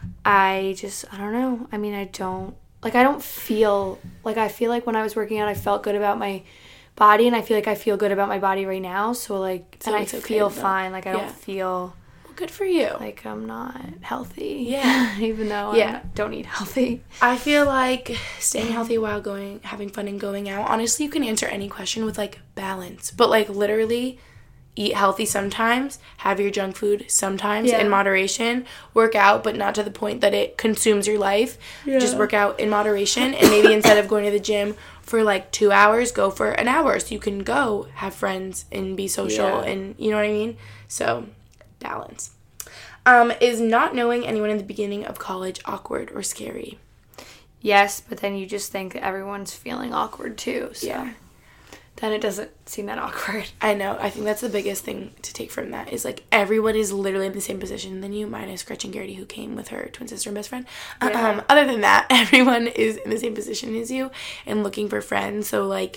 I just, I don't know. I mean, I don't... Like, I don't feel... Like, I feel like when I was working out, I felt good about my body, and I feel like I feel good about my body right now, so, like... So and I okay, feel though. fine. Like, I yeah. don't feel... Good for you. Like, I'm not healthy. Yeah. Even though yeah. I don't eat healthy. I feel like staying healthy while going, having fun and going out, honestly, you can answer any question with, like, balance. But, like, literally, eat healthy sometimes, have your junk food sometimes yeah. in moderation, work out, but not to the point that it consumes your life. Yeah. Just work out in moderation, and maybe instead of going to the gym for, like, two hours, go for an hour so you can go have friends and be social yeah. and, you know what I mean? So... balance. Um, is not knowing anyone in the beginning of college awkward or scary? Yes, but then you just think that everyone's feeling awkward too. So yeah. Then it doesn't seem that awkward. I know. I think that's the biggest thing to take from that is, like, everyone is literally in the same position than you, minus Gretchen Garrity, who came with her twin sister and best friend. Yeah. Um, other than that, everyone is in the same position as you and looking for friends. So, like,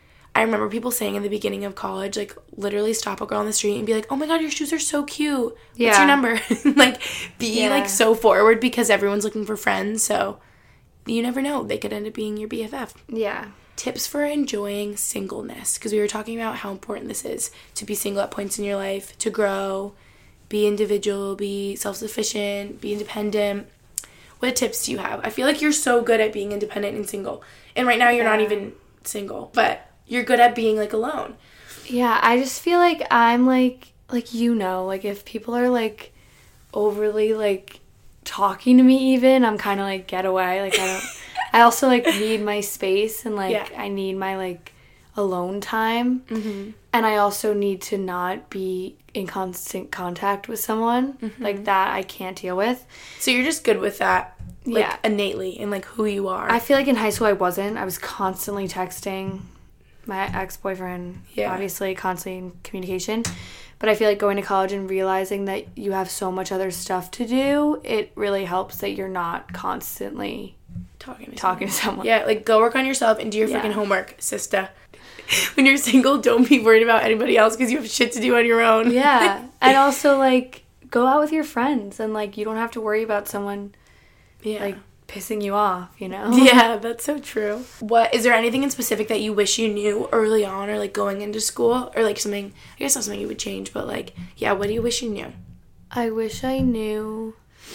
I remember people saying in the beginning of college, like, literally stop a girl on the street and be like, oh my god, your shoes are so cute. Yeah. What's your number? Like, be, yeah. like, so forward because everyone's looking for friends. So, you never know. They could end up being your B F F. Yeah. Tips for enjoying singleness. Because we were talking about how important this is to be single at points in your life, to grow, be individual, be self-sufficient, be independent. What tips do you have? I feel like you're so good at being independent and single. And right now you're yeah. not even single. But... you're good at being, like, alone. Yeah, I just feel like I'm, like, like, you know, like, if people are, like, overly, like, talking to me even, I'm kind of, like, get away. Like, I don't, I also, like, need my space and, like, yeah. I need my, like, alone time. Mm-hmm. And I also need to not be in constant contact with someone. Mm-hmm. Like, that I can't deal with. So you're just good with that, like, yeah. innately, and, like, who you are. I feel like in high school I wasn't. I was constantly texting my ex-boyfriend, yeah. obviously, constantly in communication. But I feel like going to college and realizing that you have so much other stuff to do, it really helps that you're not constantly talking to, talking someone. to someone. Yeah, like, go work on yourself and do your yeah. freaking homework, sister. When you're single, don't be worried about anybody else because you have shit to do on your own. Yeah. And also, like, go out with your friends and, like, you don't have to worry about someone, yeah. like, pissing you off, you know? Yeah, that's so true. What is there anything in specific that you wish you knew early on or, like, going into school? Or, like, something, I guess not something you would change, but, like, yeah, what do you wish you knew? I wish I knew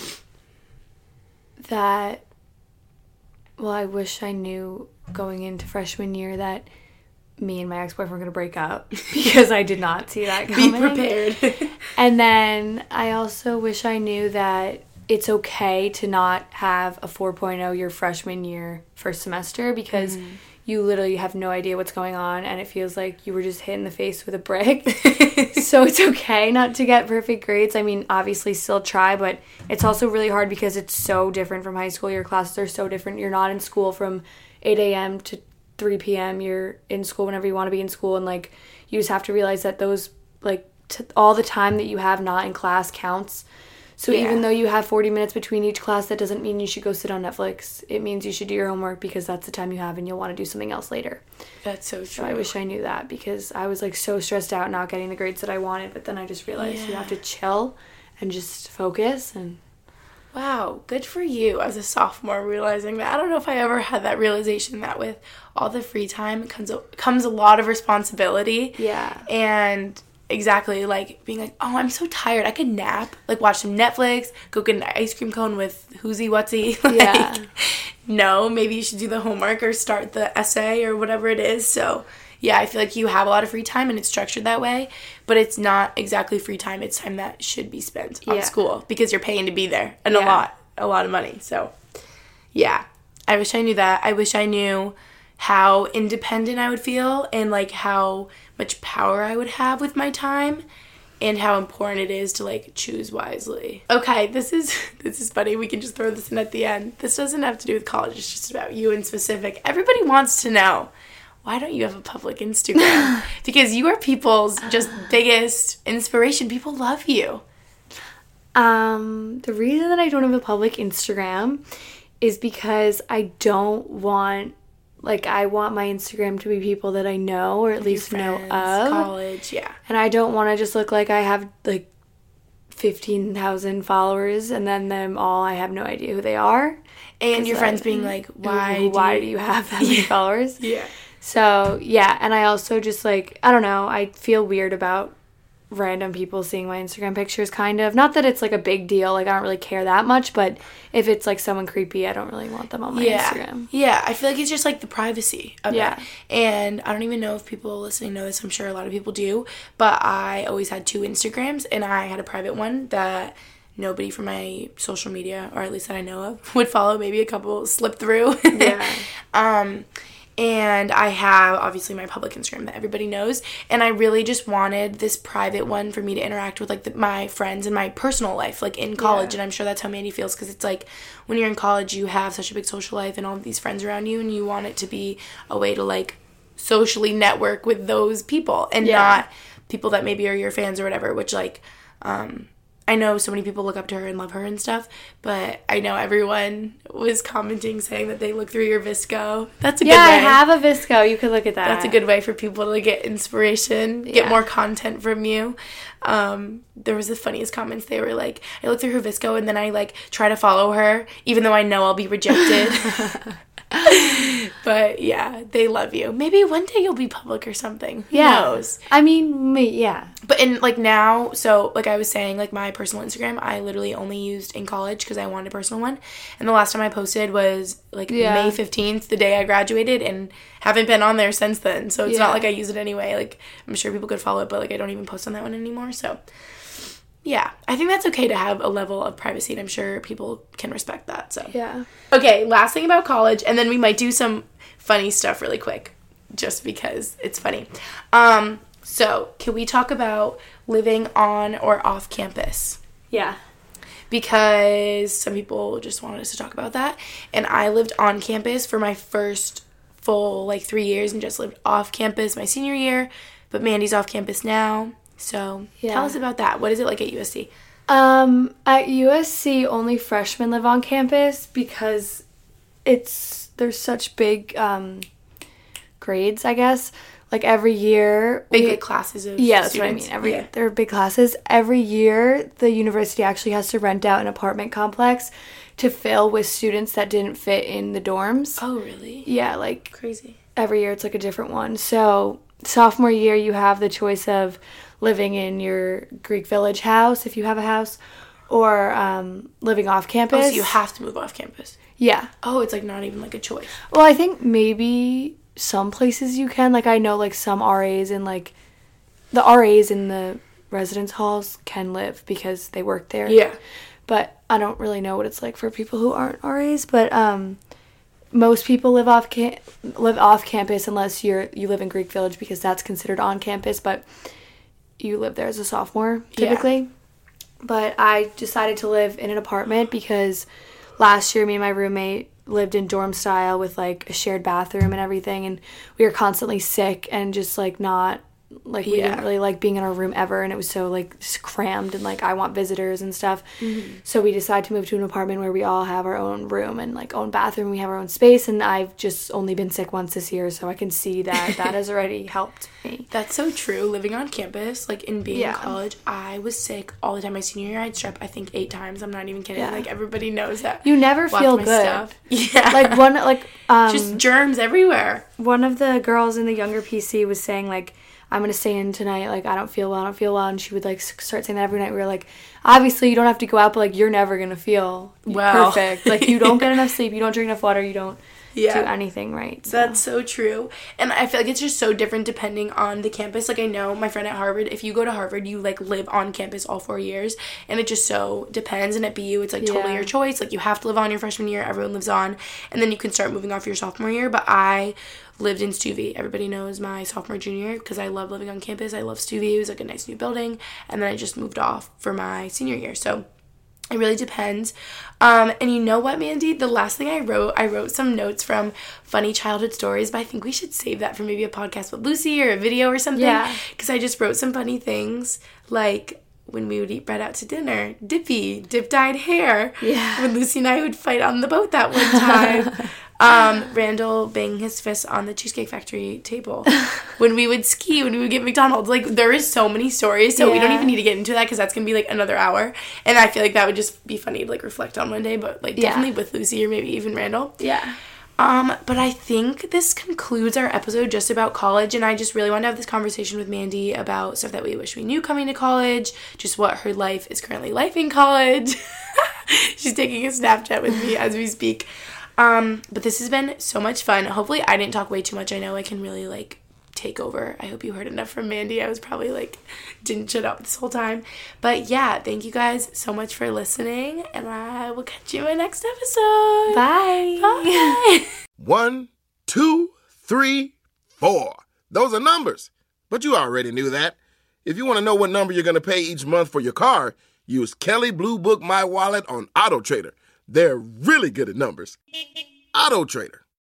that, well, I wish I knew going into freshman year that me and my ex-boyfriend were going to break up because I did not see that coming. Be prepared. And then I also wish I knew that it's okay to not have a four point oh your freshman year first semester because mm-hmm. you literally have no idea what's going on and it feels like you were just hit in the face with a brick. So it's okay not to get perfect grades. I mean, obviously still try, but it's also really hard because it's so different from high school. Your classes are so different. You're not in school from eight a.m. to three p.m. You're in school whenever you want to be in school, and, like, you just have to realize that those, like, t- all the time that you have not in class counts. So yeah. even though you have forty minutes between each class, that doesn't mean you should go sit on Netflix. It means you should do your homework because that's the time you have and you'll want to do something else later. That's so true. So I wish I knew that because I was, like, so stressed out not getting the grades that I wanted, but then I just realized yeah. you have to chill and just focus. And Wow, good for you as a sophomore realizing that. I don't know if I ever had that realization that with all the free time comes a, comes a lot of responsibility. Yeah. And exactly, like, being like, oh, I'm so tired. I could nap, like, watch some Netflix, go get an ice cream cone with Whoosy Whatsy. Like, yeah. No, maybe you should do the homework or start the essay or whatever it is. So, yeah, I feel like you have a lot of free time and it's structured that way, but it's not exactly free time. It's time that should be spent on yeah. school because you're paying to be there and yeah. a lot, a lot of money. So, yeah, I wish I knew that. I wish I knew how independent I would feel and, like, how much power I would have with my time and how important it is to, like, choose wisely. Okay, this is this is funny. We can just throw this in at the end. This doesn't have to do with college. It's just about you in specific. Everybody wants to know, why don't you have a public Instagram? Because you are people's just biggest inspiration. People love you. Um, the reason that I don't have a public Instagram is because I don't want, like, I want my Instagram to be people that I know or at Your least know friends, of. college, yeah. And I don't want to just look like I have, like, fifteen thousand followers and then them all, I have no idea who they are. And your like, friends being like, why, do, why you... do you have that many yeah. followers? Yeah. So, yeah, and I also just, like, I don't know, I feel weird about random people seeing my Instagram pictures, kind of. Not that it's, like, a big deal, like, I don't really care that much, but if it's, like, someone creepy, I don't really want them on my yeah. Instagram. Yeah, I feel like it's just, like, the privacy of yeah. it. And I don't even know if people listening know this, I'm sure a lot of people do, but I always had two Instagrams, and I had a private one that nobody from my social media, or at least that I know of, would follow. Maybe a couple slip through. Yeah. um... And I have, obviously, my public Instagram that everybody knows. And I really just wanted this private one for me to interact with, like, the, my friends in my personal life, like, in college. Yeah. And I'm sure that's how Mandy feels, because it's, like, when you're in college, you have such a big social life and all of these friends around you, and you want it to be a way to, like, socially network with those people and yeah. not people that maybe are your fans or whatever, which, like, um... I know so many people look up to her and love her and stuff, but I know everyone was commenting saying that they look through your Visco. That's a yeah, good way. Yeah, I have a Visco. You could look at that. That's a good way for people to get inspiration, yeah. get more content from you. Um, there was the funniest comments. They were like, I look through her Visco and then I, like, try to follow her, even though I know I'll be rejected. But yeah, they love you. Maybe one day you'll be public or something. Who yeah. knows? I mean, me, yeah. But in, like, now, so, like I was saying, like, my personal Instagram, I literally only used in college because I wanted a personal one. And the last time I posted was, like, yeah. May fifteenth, the day I graduated, and haven't been on there since then. So it's yeah. not like I use it anyway. Like, I'm sure people could follow it, but, like, I don't even post on that one anymore. So, yeah. I think that's okay to have a level of privacy, and I'm sure people can respect that. So yeah. Okay, last thing about college, and then we might do some funny stuff really quick, just because it's funny. Um... So, can we talk about living on or off campus? Yeah. Because some people just wanted us to talk about that. And I lived on campus for my first full, like, three years and just lived off campus my senior year. But Mandy's off campus now. So, yeah. Tell us about that. What is it like at U S C? Um, at U S C, only freshmen live on campus because it's, there's such big um, grades, I guess. Like, every year... Big we, like, classes of Yeah, that's students. what I mean. Every yeah. There are big classes. Every year, the university actually has to rent out an apartment complex to fill with students that didn't fit in the dorms. Oh, really? Yeah, like... Crazy. Every year, it's, like, a different one. So, sophomore year, you have the choice of living in your Greek Village house, if you have a house, or um, living off campus. Oh, so you have to move off campus? Yeah. Oh, it's, like, not even, like, a choice. Well, I think maybe... some places you can, like, I know, like, some R As and, like, the R As in the residence halls can live because they work there. Yeah. But I don't really know what it's like for people who aren't R As, but um, most people live off cam- live off campus unless you're you live in Greek Village because that's considered on campus, but you live there as a sophomore, typically. Yeah. But I decided to live in an apartment because last year me and my roommate lived in dorm style with, like, a shared bathroom and everything, and we were constantly sick and just, like, not like we Yeah. didn't really like being in our room ever, and it was so like just crammed and like I want visitors and stuff. Mm-hmm. So we decided to move to an apartment where we all have our own room and like own bathroom. We have our own space, and I've just only been sick once this year, so I can see that that has already helped me. That's so true. Living on campus, like in being Yeah. in college, I was sick all the time. My senior year, I had strep, I think, eight times. I'm not even kidding. Yeah. Like, everybody knows that. You never Walked feel my good. stuff. Yeah. Like one like um just germs everywhere. one of the girls in the younger P C was saying like, I'm gonna stay in tonight, like I don't feel well, I don't feel well, and she would like start saying that every night. We were like, obviously you don't have to go out, but like you're never gonna feel Well. perfect. Like you don't get enough sleep, you don't drink enough water, you don't Yeah. do anything right. So. That's so true. And I feel like it's just so different depending on the campus. Like, I know my friend at Harvard, if you go to Harvard, you, like, live on campus all four years. And it just so depends. And at B U, it's, like, totally Yeah. your choice. Like, you have to live on your freshman year. Everyone lives on. And then you can start moving off your sophomore year. But I lived in Stuvie. Everybody knows my sophomore, junior year because I love living on campus. I love Stuvie. It was, like, a nice new building. And then I just moved off for my senior year. So it really depends. Um, and you know what, Mandy? The last thing I wrote, I wrote some notes from funny childhood stories, but I think we should save that for maybe a podcast with Lucy or a video or something. Yeah. Because I just wrote some funny things, like when we would eat bread out to dinner, Dippy, dip-dyed hair. Yeah. When Lucy and I would fight on the boat that one time. Um, Randall banging his fist on the Cheesecake Factory table. When we would ski, when we would get McDonald's. Like, there is so many stories, so we don't Yeah. even need to get into that because that's going to be, like, another hour. And I feel like that would just be funny to, like, reflect on one day, but, like, Yeah. definitely with Lucy or maybe even Randall. Yeah. Um, but I think this concludes our episode just about college, and I just really wanted to have this conversation with Mandy about stuff that we wish we knew coming to college, just what her life is currently like in college. She's taking a Snapchat with me as we speak. Um, but this has been so much fun. Hopefully I didn't talk way too much. I know I can really, like, take over. I hope you heard enough from Mandy. I was probably, like, didn't shut up this whole time. But, yeah, thank you guys so much for listening, and I will catch you in my next episode. Bye. Bye. One, two, three, four. Those are numbers. But you already knew that. If you want to know what number you're going to pay each month for your car, use Kelley Blue Book My Wallet on AutoTrader. They're really good at numbers. AutoTrader.